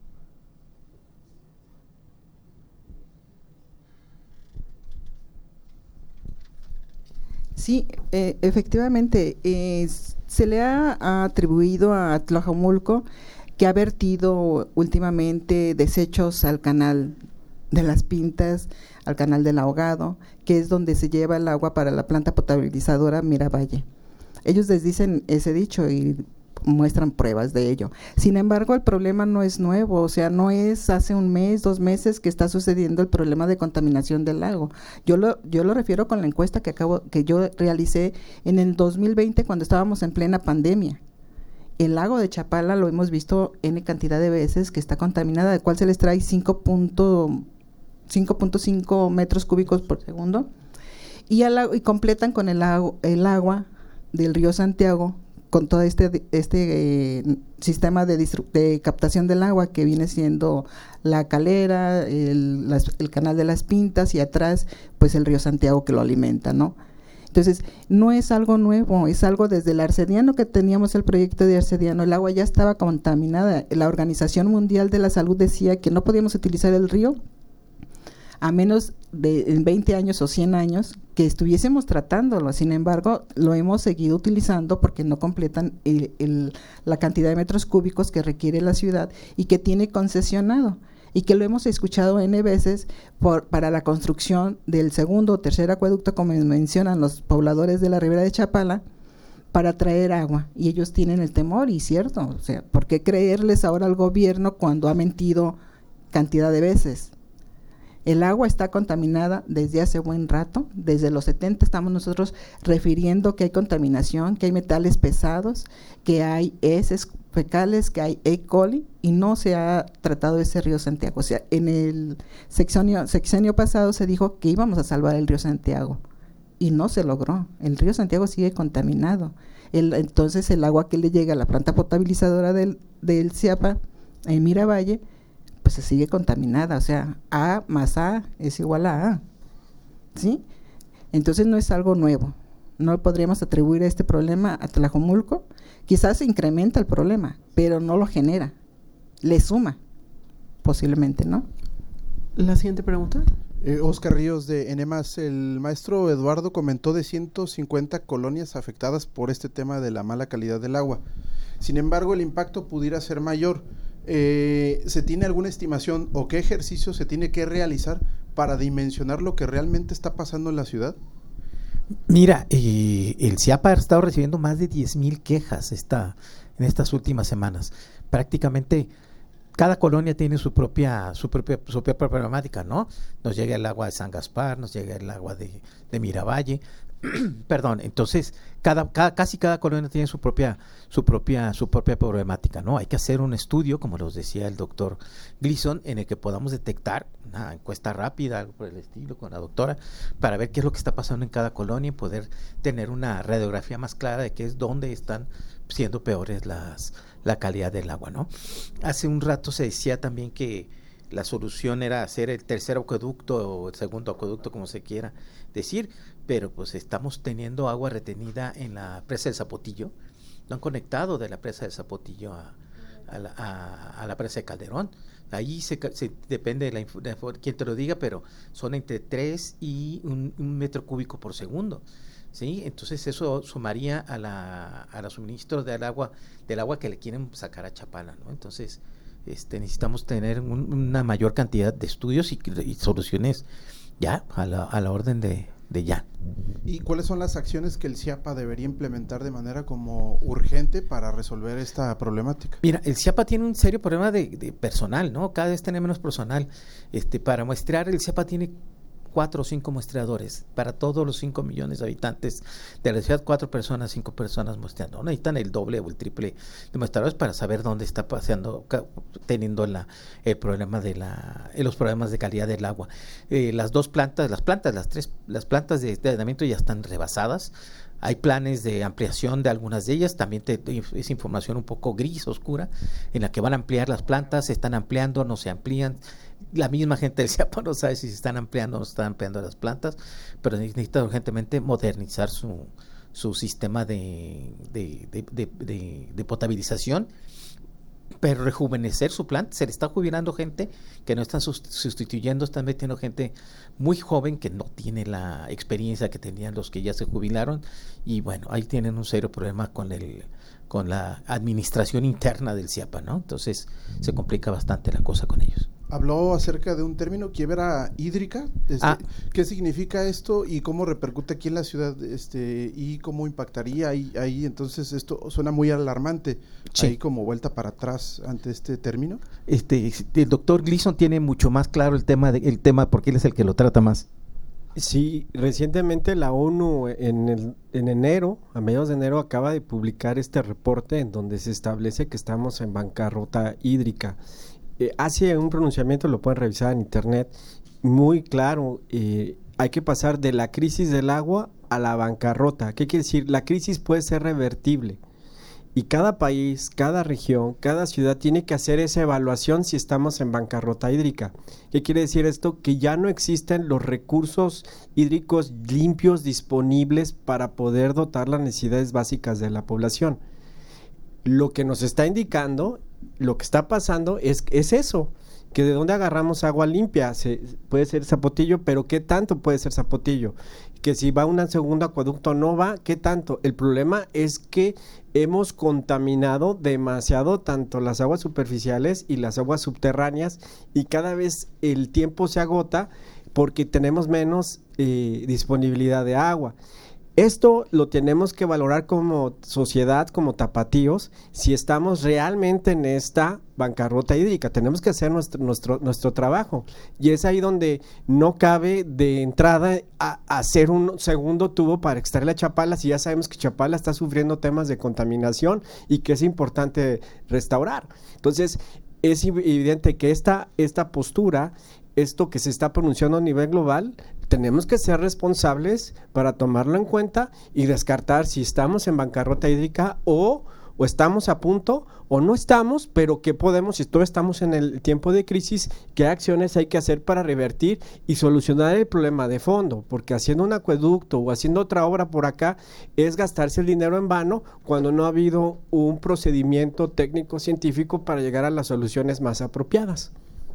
Sí, efectivamente, se le ha atribuido a Tlajomulco que ha vertido últimamente desechos al canal de las Pintas, al canal del Ahogado, que es donde se lleva el agua para la planta potabilizadora Miravalle. Ellos les dicen ese dicho y muestran pruebas de ello. Sin embargo, el problema no es nuevo, o sea, no es hace un mes, 2 meses que está sucediendo el problema de contaminación del lago. Yo lo refiero con la encuesta que yo realicé en el 2020 cuando estábamos en plena pandemia. El lago de Chapala lo hemos visto N cantidad de veces que está contaminada, de cual se les trae 5.5 metros cúbicos por segundo, y completan con el agua del río Santiago, con todo este sistema de captación del agua que viene siendo la calera, el canal de las Pintas y atrás pues el río Santiago que lo alimenta, ¿no? Entonces, no es algo nuevo, es algo desde el Arcediano que teníamos el proyecto de Arcediano, el agua ya estaba contaminada. La Organización Mundial de la Salud decía que no podíamos utilizar el río a menos de 20 años o 100 años que estuviésemos tratándolo. Sin embargo, lo hemos seguido utilizando porque no completan la cantidad de metros cúbicos que requiere la ciudad y que tiene concesionado, y que lo hemos escuchado N veces para la construcción del segundo o tercer acueducto, como mencionan los pobladores de la Ribera de Chapala, para traer agua, y ellos tienen el temor, y cierto, o sea, ¿por qué creerles ahora al gobierno cuando ha mentido cantidad de veces? El agua está contaminada desde hace buen rato, desde los 70 estamos nosotros refiriendo que hay contaminación, que hay metales pesados, que hay heces fecales, que hay E. coli, y no se ha tratado ese río Santiago. O sea, en el sexenio pasado se dijo que íbamos a salvar el río Santiago y no se logró. El río Santiago sigue contaminado. Entonces el agua que le llega a la planta potabilizadora del CIAPA en Miravalle pues se sigue contaminada, o sea, A más A es igual a A, ¿sí? Entonces no es algo nuevo, no podríamos atribuir este problema a Tlajomulco, quizás se incrementa el problema, pero no lo genera, le suma, posiblemente, ¿no? La siguiente pregunta. Oscar Ríos de N+, el maestro Eduardo comentó de 150 colonias afectadas por este tema de la mala calidad del agua, sin embargo el impacto pudiera ser mayor. ¿Se tiene alguna estimación o qué ejercicio se tiene que realizar para dimensionar lo que realmente está pasando en la ciudad? Mira, el CIAPA ha estado recibiendo más de 10,000 quejas en estas últimas semanas. Prácticamente cada colonia tiene su propia problemática, ¿no? Nos llega el agua de San Gaspar, nos llega el agua de Miravalle. Perdón, entonces casi cada colonia tiene su propia problemática, ¿no? Hay que hacer un estudio, como los decía el doctor Gleason, en el que podamos detectar una encuesta rápida, algo por el estilo, con la doctora, para ver qué es lo que está pasando en cada colonia y poder tener una radiografía más clara de qué es dónde están siendo peores la calidad del agua, ¿no? Hace un rato se decía también que la solución era hacer el tercer acueducto o el segundo acueducto, como se quiera decir, pero pues estamos teniendo agua retenida en la presa del Zapotillo. No han conectado de la presa del Zapotillo a la presa de Calderón. Ahí se depende de quien te lo diga, pero son entre 3 y un metro cúbico por segundo, ¿sí? Entonces eso sumaría a los suministros del agua que le quieren sacar a Chapala, ¿no? Entonces necesitamos tener una mayor cantidad de estudios y soluciones ya a la orden de ya. ¿Y cuáles son las acciones que el CIAPA debería implementar de manera como urgente para resolver esta problemática? Mira, el CIAPA tiene un serio problema de personal, ¿no? Cada vez tiene menos personal. Para muestrear, el CIAPA tiene 4 o 5 muestreadores para todos los 5 millones de habitantes de la ciudad. 4 personas, 5 personas muestreando. No necesitan el doble o el triple de muestreadores para saber dónde está teniendo el problema los problemas de calidad del agua. Las plantas de tratamiento ya están rebasadas. Hay planes de ampliación de algunas de ellas, también es información un poco gris, oscura, en la que van a ampliar las plantas, se están ampliando, no se amplían. La misma gente del CIAPA no sabe si se están ampliando o no se están ampliando las plantas, pero necesita urgentemente modernizar su sistema de potabilización rejuvenecer su planta. Se le está jubilando gente que no están sustituyendo, están metiendo gente muy joven que no tiene la experiencia que tenían los que ya se jubilaron, y bueno, ahí tienen un serio problema con la administración interna del CIAPA, ¿no? Entonces se complica bastante la cosa con ellos. Habló acerca de un término, quiebra hídrica. ¿Qué significa esto y cómo repercute aquí en la ciudad, y cómo impactaría ahí? Entonces esto suena muy alarmante. Sí. Ahí como vuelta para atrás ante este término. El doctor Gleason tiene mucho más claro el tema porque él es el que lo trata más. Sí, recientemente la ONU en enero, a mediados de enero, acaba de publicar este reporte en donde se establece que estamos en bancarrota hídrica. Hace un pronunciamiento, lo pueden revisar en internet, muy claro. Hay que pasar de la crisis del agua a la bancarrota. ¿Qué quiere decir? La crisis puede ser revertible y cada país, cada región, cada ciudad tiene que hacer esa evaluación si estamos en bancarrota hídrica. ¿Qué quiere decir esto? Que ya no existen los recursos hídricos limpios disponibles para poder dotar las necesidades básicas de la población. Lo que nos está indicando, lo que está pasando es eso, que de dónde agarramos agua limpia. Puede ser Zapotillo, pero ¿qué tanto puede ser Zapotillo? Que si va un segundo acueducto no va, ¿qué tanto? El problema es que hemos contaminado demasiado tanto las aguas superficiales y las aguas subterráneas, y cada vez el tiempo se agota porque tenemos menos disponibilidad de agua. Esto lo tenemos que valorar como sociedad, como tapatíos, si estamos realmente en esta bancarrota hídrica. Tenemos que hacer nuestro trabajo, y es ahí donde no cabe de entrada a hacer un segundo tubo para extraer la Chapala, si ya sabemos que Chapala está sufriendo temas de contaminación y que es importante restaurar. Entonces es evidente que esta postura, esto que se está pronunciando a nivel global, tenemos que ser responsables para tomarlo en cuenta y descartar si estamos en bancarrota hídrica o estamos a punto o no estamos, pero qué podemos, si todavía estamos en el tiempo de crisis, qué acciones hay que hacer para revertir y solucionar el problema de fondo, porque haciendo un acueducto o haciendo otra obra por acá es gastarse el dinero en vano cuando no ha habido un procedimiento técnico científico para llegar a las soluciones más apropiadas.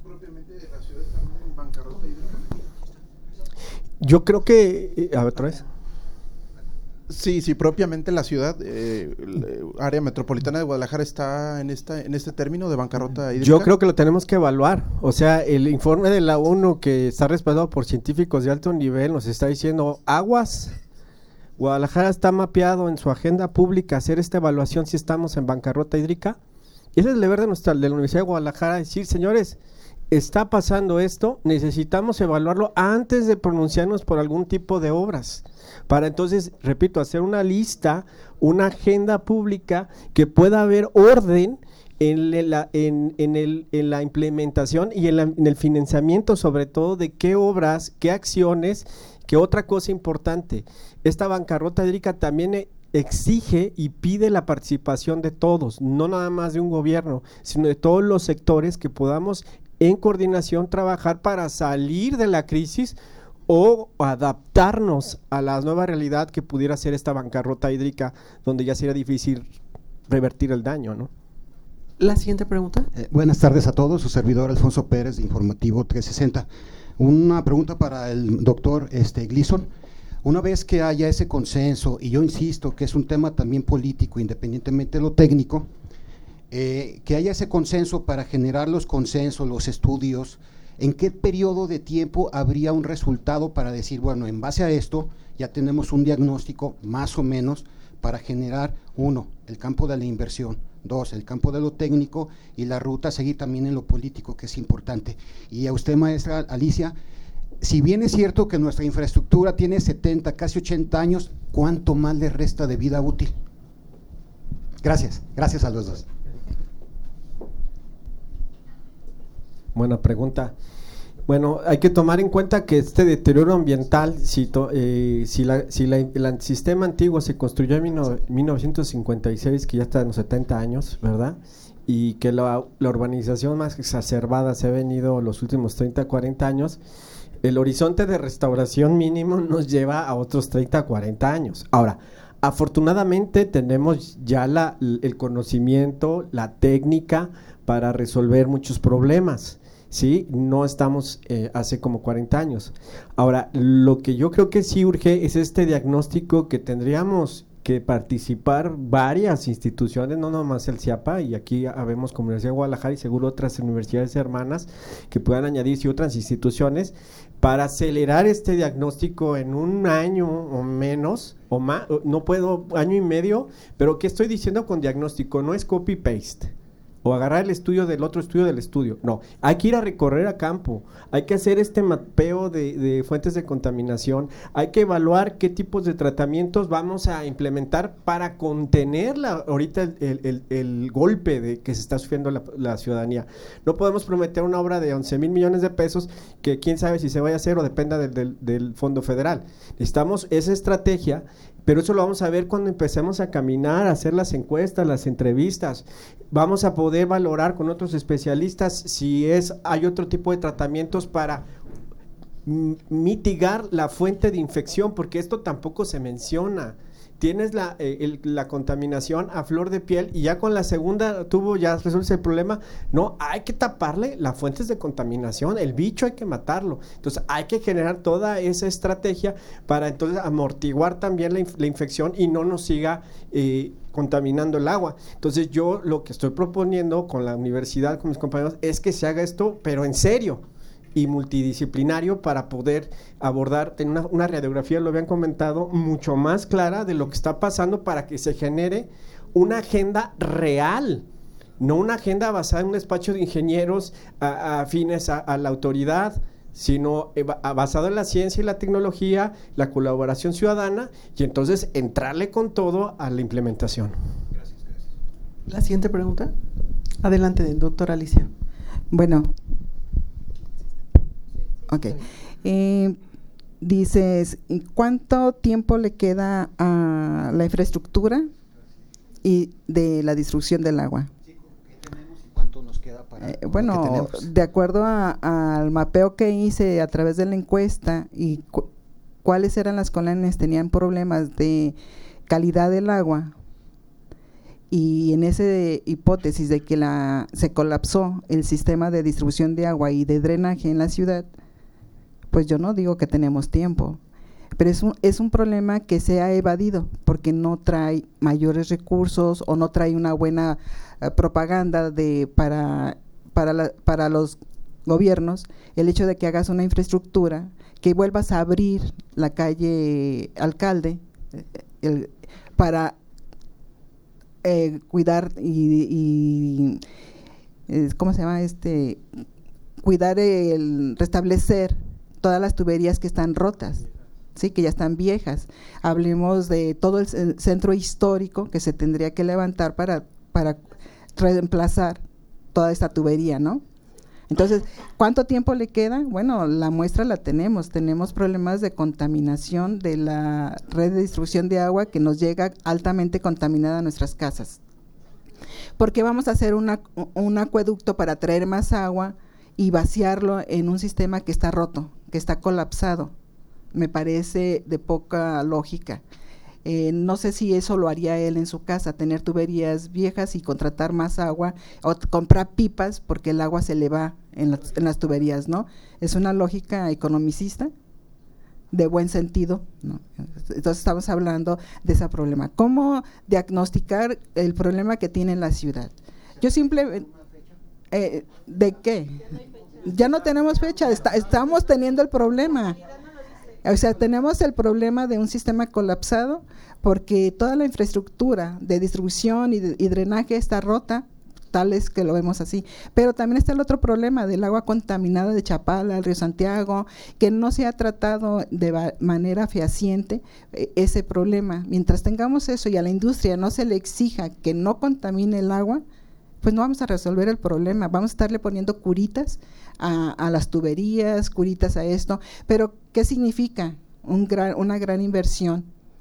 Yo creo que, a ver, otra vez. Sí, propiamente la ciudad, área metropolitana de Guadalajara está en este término de bancarrota hídrica. Yo creo que lo tenemos que evaluar. O sea, el informe de la ONU, que está respaldado por científicos de alto nivel, nos está diciendo aguas. Guadalajara está mapeado en su agenda pública hacer esta evaluación si estamos en bancarrota hídrica. Ese es el deber de la Universidad de Guadalajara, decir, señores, está pasando esto, necesitamos evaluarlo antes de pronunciarnos por algún tipo de obras, para entonces, repito, hacer una lista, una agenda pública que pueda haber orden en la implementación y en el financiamiento, sobre todo de qué obras, qué acciones. Que otra cosa importante, esta bancarrota hídrica también exige y pide la participación de todos, no nada más de un gobierno, sino de todos los sectores, que podamos en coordinación trabajar para salir de la crisis o adaptarnos a la nueva realidad que pudiera ser esta bancarrota hídrica, donde ya sería difícil revertir el daño, ¿no? La siguiente pregunta. Buenas tardes a todos, su servidor Alfonso Pérez de Informativo 360. Una pregunta para el doctor Gleason. Una vez que haya ese consenso, y yo insisto que es un tema también político, independientemente de lo técnico, que haya ese consenso para generar los consensos, los estudios, ¿en qué periodo de tiempo habría un resultado para decir, bueno, en base a esto ya tenemos un diagnóstico más o menos para generar, 1, el campo de la inversión, 2, el campo de lo técnico, y la ruta a seguir también en lo político, que es importante? Y a usted, maestra Alicia, si bien es cierto que nuestra infraestructura tiene 70, casi 80 años, ¿cuánto más le resta de vida útil? Gracias a los dos. Buena pregunta. Bueno, hay que tomar en cuenta que este deterioro ambiental, si el sistema antiguo se construyó en 1956, que ya está en los 70 años, ¿verdad? Y que la urbanización más exacerbada se ha venido los últimos 30, 40 años, el horizonte de restauración mínimo nos lleva a otros 30, 40 años. Ahora, afortunadamente tenemos ya el conocimiento, la técnica para resolver muchos problemas. Sí, no estamos hace como 40 años. Ahora, lo que yo creo que sí urge es este diagnóstico que tendríamos que participar varias instituciones, no nomás el CIAPA, y aquí habemos como Universidad de Guadalajara y seguro otras universidades hermanas que puedan añadirse, otras instituciones, para acelerar este diagnóstico en un año o menos, o más, no puedo, año y medio, pero ¿qué estoy diciendo con diagnóstico? No es copy-paste, o agarrar el estudio del otro estudio del estudio, no, hay que ir a recorrer a campo, hay que hacer este mapeo de fuentes de contaminación, hay que evaluar qué tipos de tratamientos vamos a implementar para contener ahorita el golpe de que se está sufriendo la ciudadanía. No podemos prometer una obra de 11,000 millones de pesos que quién sabe si se vaya a hacer o dependa del fondo federal. Necesitamos esa estrategia, pero eso lo vamos a ver cuando empecemos a caminar, a hacer las encuestas, las entrevistas. Vamos a poder valorar con otros especialistas si hay otro tipo de tratamientos para mitigar la fuente de infección, porque esto tampoco se menciona. Tienes la contaminación a flor de piel y ya con la segunda tubo ya resuelve el problema. No, hay que taparle las fuentes de contaminación, el bicho hay que matarlo. Entonces hay que generar toda esa estrategia para entonces amortiguar también la infección y no nos siga contaminando el agua. Entonces yo lo que estoy proponiendo con la universidad, con mis compañeros, es que se haga esto, pero en serio y multidisciplinario, para poder abordar, tener una radiografía, lo habían comentado, mucho más clara de lo que está pasando, para que se genere una agenda real, no una agenda basada en un despacho de ingenieros afines a la autoridad, sino basado en la ciencia y la tecnología, la colaboración ciudadana, y entonces entrarle con todo a la implementación. Gracias. La siguiente pregunta. Adelante, doctora Alicia. Bueno. Ok. Dices, ¿cuánto tiempo le queda a la infraestructura y de la distribución del agua? ¿Qué tenemos y cuánto nos queda para bueno, de acuerdo al mapeo que hice a través de la encuesta y cuáles eran las colonias tenían problemas de calidad del agua, y en esa hipótesis de que se colapsó el sistema de distribución de agua y de drenaje en la ciudad, pues yo no digo que tenemos tiempo, pero es un problema que se ha evadido porque no trae mayores recursos o no trae una buena propaganda para los gobiernos, el hecho de que hagas una infraestructura, que vuelvas a abrir la calle Alcalde para cuidar y ¿cómo se llama? Cuidar restablecer todas las tuberías que están rotas, sí, que ya están viejas. Hablemos de todo el centro histórico que se tendría que levantar para reemplazar toda esta tubería, ¿no? Entonces, ¿cuánto tiempo le queda? Bueno, la muestra la tenemos problemas de contaminación de la red de distribución de agua que nos llega altamente contaminada a nuestras casas. Porque vamos a hacer un acueducto para traer más agua y vaciarlo en un sistema que está roto, que está colapsado. Me parece de poca lógica. No sé si eso lo haría él en su casa, tener tuberías viejas y contratar más agua, o comprar pipas porque el agua se le va en las tuberías, ¿no? Es una lógica economicista, de buen sentido, ¿no? Entonces estamos hablando de ese problema. ¿Cómo diagnosticar el problema que tiene la ciudad? Yo simplemente… ¿de qué? Ya no tenemos fecha, estamos teniendo el problema. O sea, tenemos el problema de un sistema colapsado porque toda la infraestructura de distribución y drenaje está rota, tal es que lo vemos así. Pero también está el otro problema del agua contaminada de Chapala, el río Santiago, que no se ha tratado de manera fehaciente ese problema. Mientras tengamos eso y a la industria no se le exija que no contamine el agua, pues no vamos a resolver el problema, vamos a estarle poniendo curitas a las tuberías, curitas a esto, pero ¿qué significa? Una gran inversión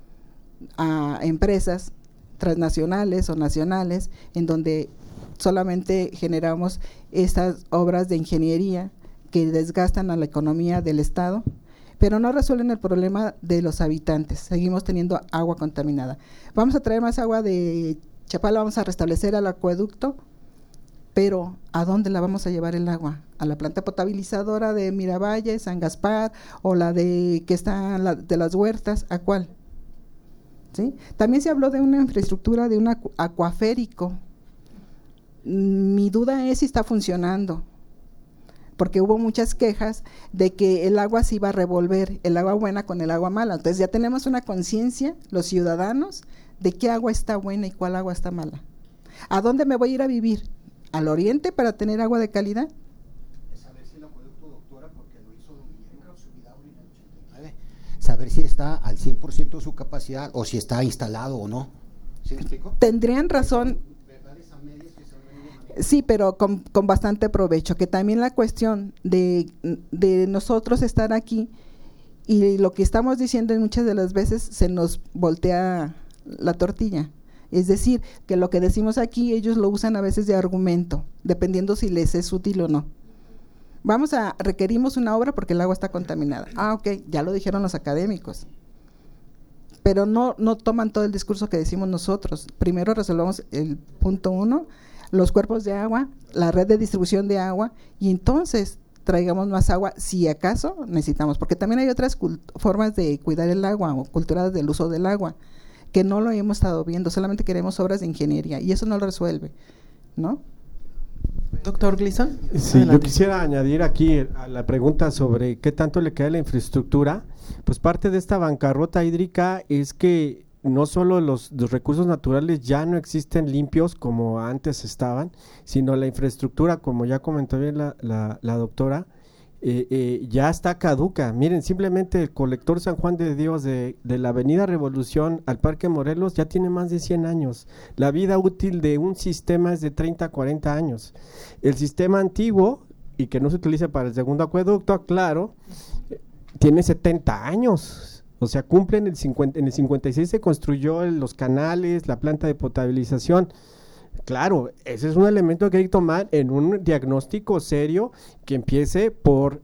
a empresas transnacionales o nacionales en donde solamente generamos estas obras de ingeniería que desgastan a la economía del Estado, pero no resuelven el problema de los habitantes, seguimos teniendo agua contaminada. Vamos a traer más agua de Chapala, vamos a restablecer el acueducto, pero ¿a dónde la vamos a llevar el agua? ¿A la planta potabilizadora de Miravalle, San Gaspar, o la de que está de las huertas? ¿A cuál? ¿Sí? También se habló de una infraestructura de un acuaférico. Mi duda es si está funcionando, porque hubo muchas quejas de que el agua se iba a revolver, el agua buena con el agua mala. Entonces ya tenemos una conciencia, los ciudadanos, de qué agua está buena y cuál agua está mala. ¿A dónde me voy a ir a vivir? ¿Al oriente para tener agua de calidad? Saber si el acueducto, doctora, porque lo hizo Don Guillermo Subidaury en el 89, saber si está al 100% de su capacidad o si está instalado o no. ¿Sí me explico? Tendrían razón. Sí, pero con bastante provecho, que también la cuestión de nosotros estar aquí y lo que estamos diciendo muchas de las veces se nos voltea la tortilla. Es decir, que lo que decimos aquí ellos lo usan a veces de argumento, dependiendo si les es útil o no. Requerimos una obra porque el agua está contaminada. Ok, ya lo dijeron los académicos. Pero no toman todo el discurso que decimos nosotros. Primero resolvamos el punto 1, los cuerpos de agua, la red de distribución de agua, y entonces traigamos más agua si acaso necesitamos, porque también hay otras formas de cuidar el agua o culturas del uso del agua, que no lo hemos estado viendo, solamente queremos obras de ingeniería y eso no lo resuelve, ¿no? Doctor Gleason. Sí, yo quisiera añadir aquí a la pregunta sobre qué tanto le queda la infraestructura. Pues parte de esta bancarrota hídrica es que no solo los recursos naturales ya no existen limpios como antes estaban, sino la infraestructura, como ya comentó bien la doctora, ya está caduca. Miren, simplemente el colector San Juan de Dios de la Avenida Revolución al Parque Morelos ya tiene más de 100 años. La vida útil de un sistema es de 30 a 40 años. El sistema antiguo, y que no se utiliza para el segundo acueducto, claro, tiene 70 años. O sea, cumple en el 56 se construyó los canales, la planta de potabilización. Claro, ese es un elemento que hay que tomar en un diagnóstico serio que empiece por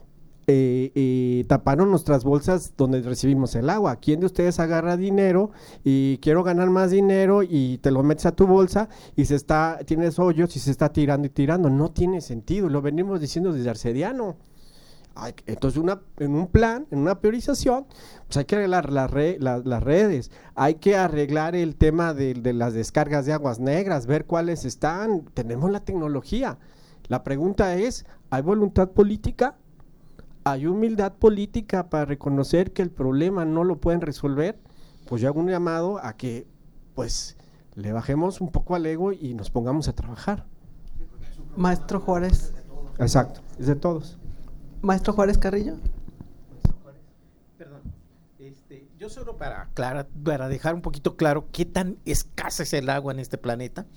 taparon nuestras bolsas donde recibimos el agua. ¿Quién de ustedes agarra dinero y quiero ganar más dinero y te lo metes a tu bolsa y tienes hoyos y se está tirando y tirando? No tiene sentido, lo venimos diciendo desde Arcediano. Entonces en un plan, en una priorización, pues hay que arreglar las redes, hay que arreglar el tema de las descargas de aguas negras, ver cuáles están, tenemos la tecnología. La pregunta es, ¿hay voluntad política? ¿Hay humildad política para reconocer que el problema no lo pueden resolver? Pues yo hago un llamado a que pues le bajemos un poco al ego y nos pongamos a trabajar. Maestro Juárez. Exacto, es de todos. Maestro Juárez Carrillo. Perdón, yo solo para dejar un poquito claro qué tan escasa es el agua en este planeta.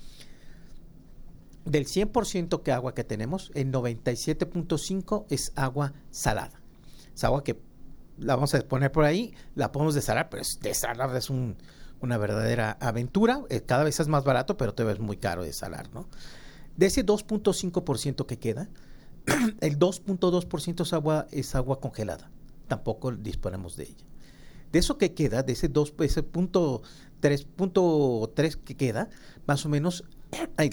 Del 100% de agua que tenemos, el 97.5 es agua salada. Es agua que la vamos a poner por ahí, la podemos desalar, pero desalar es una verdadera aventura. Cada vez es más barato, pero todavía es muy caro desalar, ¿no? De ese 2.5% que queda, el 2.2% es agua congelada, tampoco disponemos de ella. De eso que queda, de ese 3.3 que queda, más o menos hay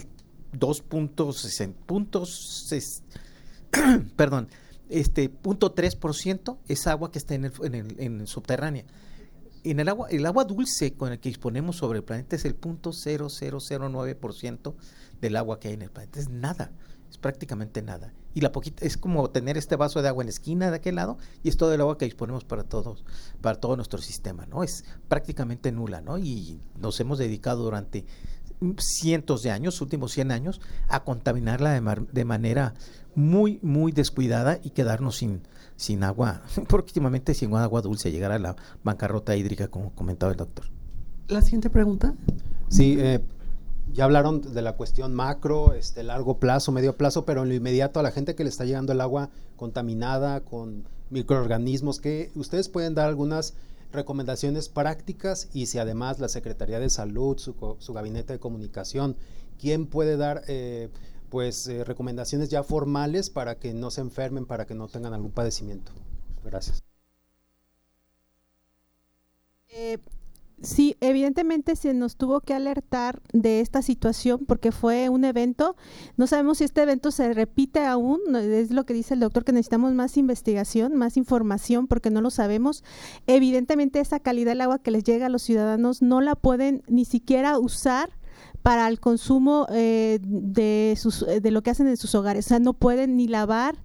0.3% es agua que está en subterránea. El agua dulce con el que disponemos sobre el planeta es el 0.0009% del agua que hay en el planeta. Es nada, es prácticamente nada. Y la poquita es como tener este vaso de agua en la esquina de aquel lado y es todo el agua que disponemos para todo nuestro sistema, ¿no? Es prácticamente nula, ¿no? Y nos hemos dedicado durante cientos de años, últimos 100 años, a contaminarla de manera muy, muy descuidada y quedarnos sin agua, próximamente sin agua dulce, llegar a la bancarrota hídrica, como comentaba el doctor. La siguiente pregunta. Sí, ya hablaron de la cuestión macro, largo plazo, medio plazo, pero en lo inmediato a la gente que le está llegando el agua contaminada con microorganismos, que ustedes pueden dar algunas recomendaciones prácticas y si además la Secretaría de Salud, su gabinete de comunicación, ¿quién puede dar recomendaciones ya formales para que no se enfermen, para que no tengan algún padecimiento? Gracias. Sí, evidentemente se nos tuvo que alertar de esta situación porque fue un evento. No sabemos si este evento se repite aún, es lo que dice el doctor, que necesitamos más investigación, más información, porque no lo sabemos. Evidentemente esa calidad del agua que les llega a los ciudadanos no la pueden ni siquiera usar para el consumo de lo que hacen en sus hogares. O sea, no pueden ni lavar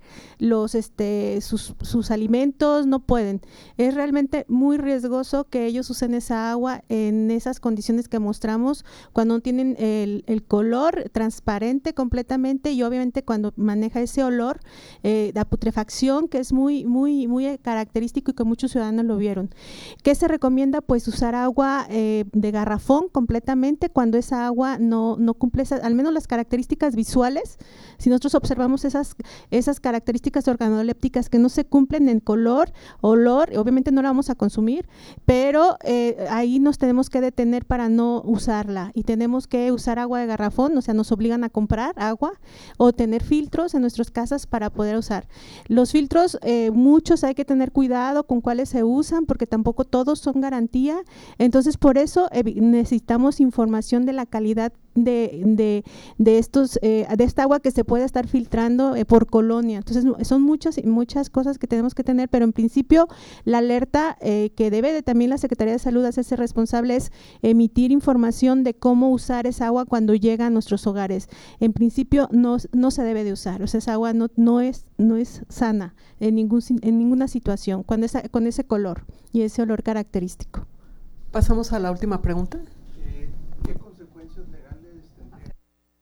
sus alimentos, no pueden. Es realmente muy riesgoso que ellos usen esa agua en esas condiciones que mostramos, cuando no tienen el color transparente completamente, y obviamente cuando maneja ese olor, la putrefacción, que es muy, muy, muy característico y que muchos ciudadanos lo vieron. ¿Qué se recomienda? Pues usar agua de garrafón completamente cuando esa agua no cumple al menos las características visuales. Si nosotros observamos esas características organolépticas que no se cumplen en color, olor, obviamente no la vamos a consumir, pero ahí nos tenemos que detener para no usarla, y tenemos que usar agua de garrafón. O sea, nos obligan a comprar agua o tener filtros en nuestras casas para poder usar. Los filtros, muchos hay que tener cuidado con cuáles se usan, porque tampoco todos son garantía. Entonces, por eso necesitamos información de la calidad de esta agua que se puede estar filtrando por colonia. Entonces son muchas cosas que tenemos que tener, pero en principio la alerta que debe de también la Secretaría de Salud hacerse responsable es emitir información de cómo usar esa agua cuando llega a nuestros hogares. En principio no se debe de usar, o sea, esa agua no es sana en ninguna situación con ese color y ese olor característico. Pasamos a la última pregunta. ¿Qué consecuencias legales tendría?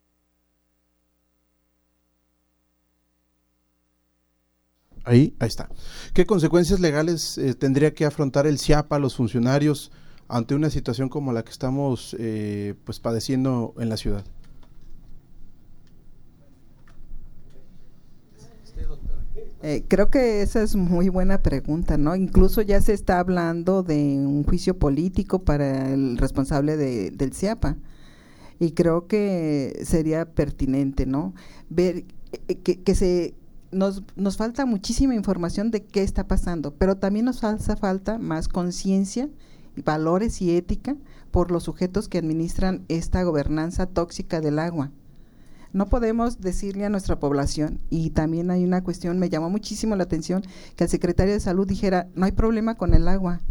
Ahí está. ¿Qué consecuencias legales tendría que afrontar el CIAPA, los funcionarios, ante una situación como la que estamos pues padeciendo en la ciudad? Creo que esa es muy buena pregunta, ¿no? Incluso ya se está hablando de un juicio político para el responsable del CIAPA, y creo que sería pertinente, ¿no? Ver que nos falta muchísima información de qué está pasando, pero también nos hace falta más conciencia, valores y ética por los sujetos que administran esta gobernanza tóxica del agua. No podemos decirle a nuestra población, y también hay una cuestión, me llamó muchísimo la atención, que el secretario de Salud dijera, no hay problema con el agua.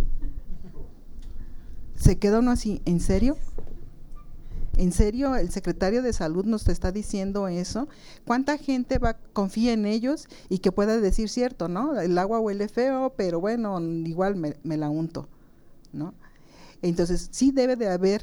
Se queda uno así, ¿en serio? ¿En serio el secretario de Salud nos está diciendo eso? ¿Cuánta gente confía en ellos y que pueda decir cierto, ¿no? El agua huele feo, pero bueno, igual me la unto, ¿no? Entonces, sí debe de haber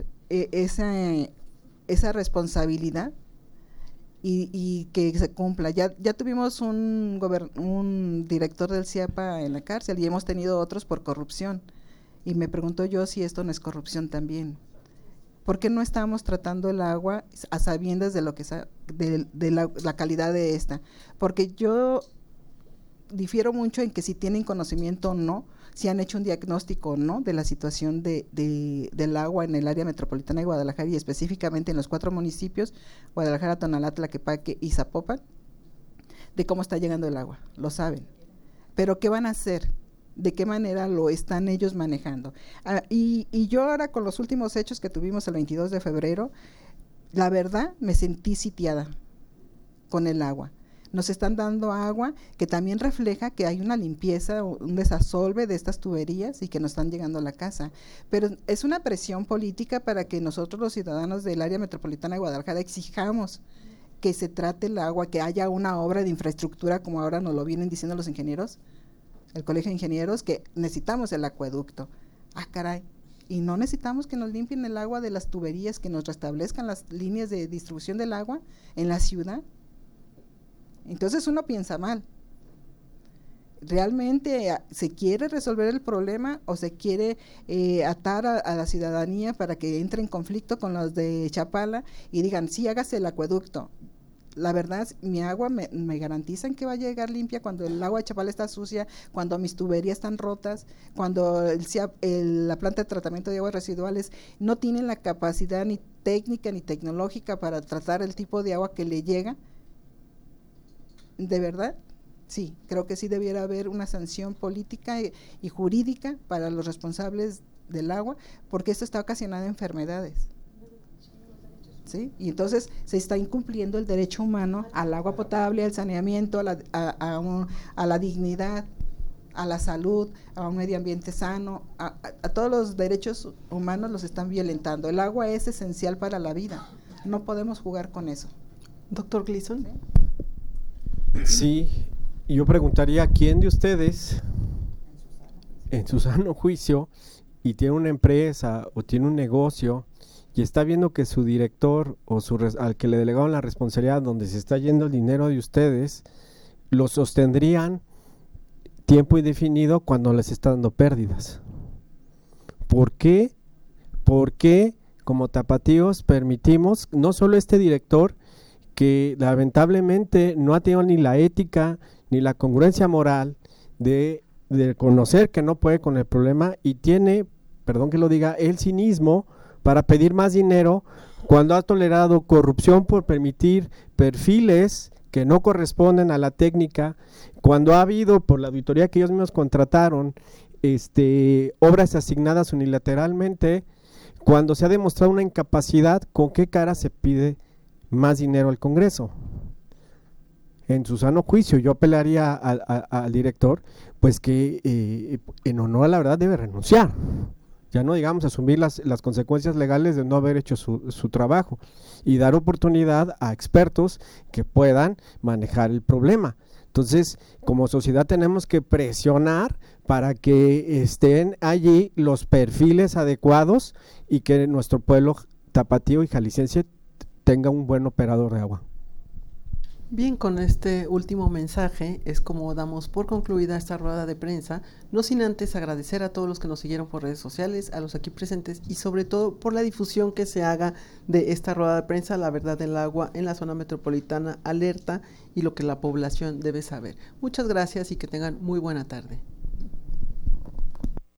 esa responsabilidad, y que se cumpla. Ya tuvimos un director del CIAPA en la cárcel, y hemos tenido otros por corrupción, y me pregunto yo si esto no es corrupción también. ¿Por qué no estamos tratando el agua a sabiendas de lo que de la calidad de esta? Porque yo difiero mucho en que si tienen conocimiento o no, si han hecho un diagnóstico o no de la situación del agua en el área metropolitana de Guadalajara, y específicamente en los 4 municipios, Guadalajara, Tonalá, Tlaquepaque y Zapopan, de cómo está llegando el agua. Lo saben. Pero ¿qué van a hacer? ¿De qué manera lo están ellos manejando? Y yo ahora, con los últimos hechos que tuvimos el 22 de febrero, la verdad me sentí sitiada con el agua. Nos están dando agua que también refleja que hay una limpieza, un desasolve de estas tuberías, y que nos están llegando a la casa. Pero es una presión política para que nosotros, los ciudadanos del área metropolitana de Guadalajara, exijamos que se trate el agua, que haya una obra de infraestructura, como ahora nos lo vienen diciendo los ingenieros, el Colegio de Ingenieros, que necesitamos el acueducto. Ah, caray. Y no necesitamos que nos limpien el agua de las tuberías, que nos restablezcan las líneas de distribución del agua en la ciudad. Entonces uno piensa mal. ¿Realmente se quiere resolver el problema, o se quiere atar a la ciudadanía para que entre en conflicto con los de Chapala y digan, sí, hágase el acueducto? La verdad, mi agua me garantizan que va a llegar limpia cuando el agua de Chapala está sucia, cuando mis tuberías están rotas, cuando la planta de tratamiento de aguas residuales no tiene la capacidad ni técnica ni tecnológica para tratar el tipo de agua que le llega. ¿De verdad? Sí, creo que sí debiera haber una sanción política y jurídica para los responsables del agua, porque esto está ocasionando enfermedades. ¿Sí? Y entonces se está incumpliendo el derecho humano al agua potable, al saneamiento, a la dignidad, a la salud, a un medio ambiente sano, a todos los derechos humanos los están violentando. El agua es esencial para la vida, no podemos jugar con eso. Doctor Gleason. Sí, yo preguntaría, ¿quién de ustedes, en su sano juicio, y tiene una empresa o tiene un negocio y está viendo que su director o al que le delegaron la responsabilidad donde se está yendo el dinero de ustedes, lo sostendrían tiempo indefinido cuando les está dando pérdidas? ¿Por qué? ¿Por qué como tapatíos permitimos, no solo este director, que lamentablemente no ha tenido ni la ética ni la congruencia moral de conocer que no puede con el problema, y tiene, perdón que lo diga, el cinismo para pedir más dinero cuando ha tolerado corrupción por permitir perfiles que no corresponden a la técnica, cuando ha habido, por la auditoría que ellos mismos contrataron, obras asignadas unilateralmente, cuando se ha demostrado una incapacidad? ¿Con qué cara se pide más dinero al Congreso? En su sano juicio, yo apelaría al director, pues que en honor a la verdad debe renunciar. Ya no digamos asumir las consecuencias legales de no haber hecho su trabajo, y dar oportunidad a expertos que puedan manejar el problema. Entonces, como sociedad tenemos que presionar para que estén allí los perfiles adecuados y que nuestro pueblo tapatío y jalisciense tenga un buen operador de agua. Bien, con este último mensaje es como damos por concluida esta rueda de prensa, no sin antes agradecer a todos los que nos siguieron por redes sociales, a los aquí presentes y sobre todo por la difusión que se haga de esta rueda de prensa, La Verdad del Agua en la zona metropolitana alerta y lo que la población debe saber. Muchas gracias y que tengan muy buena tarde.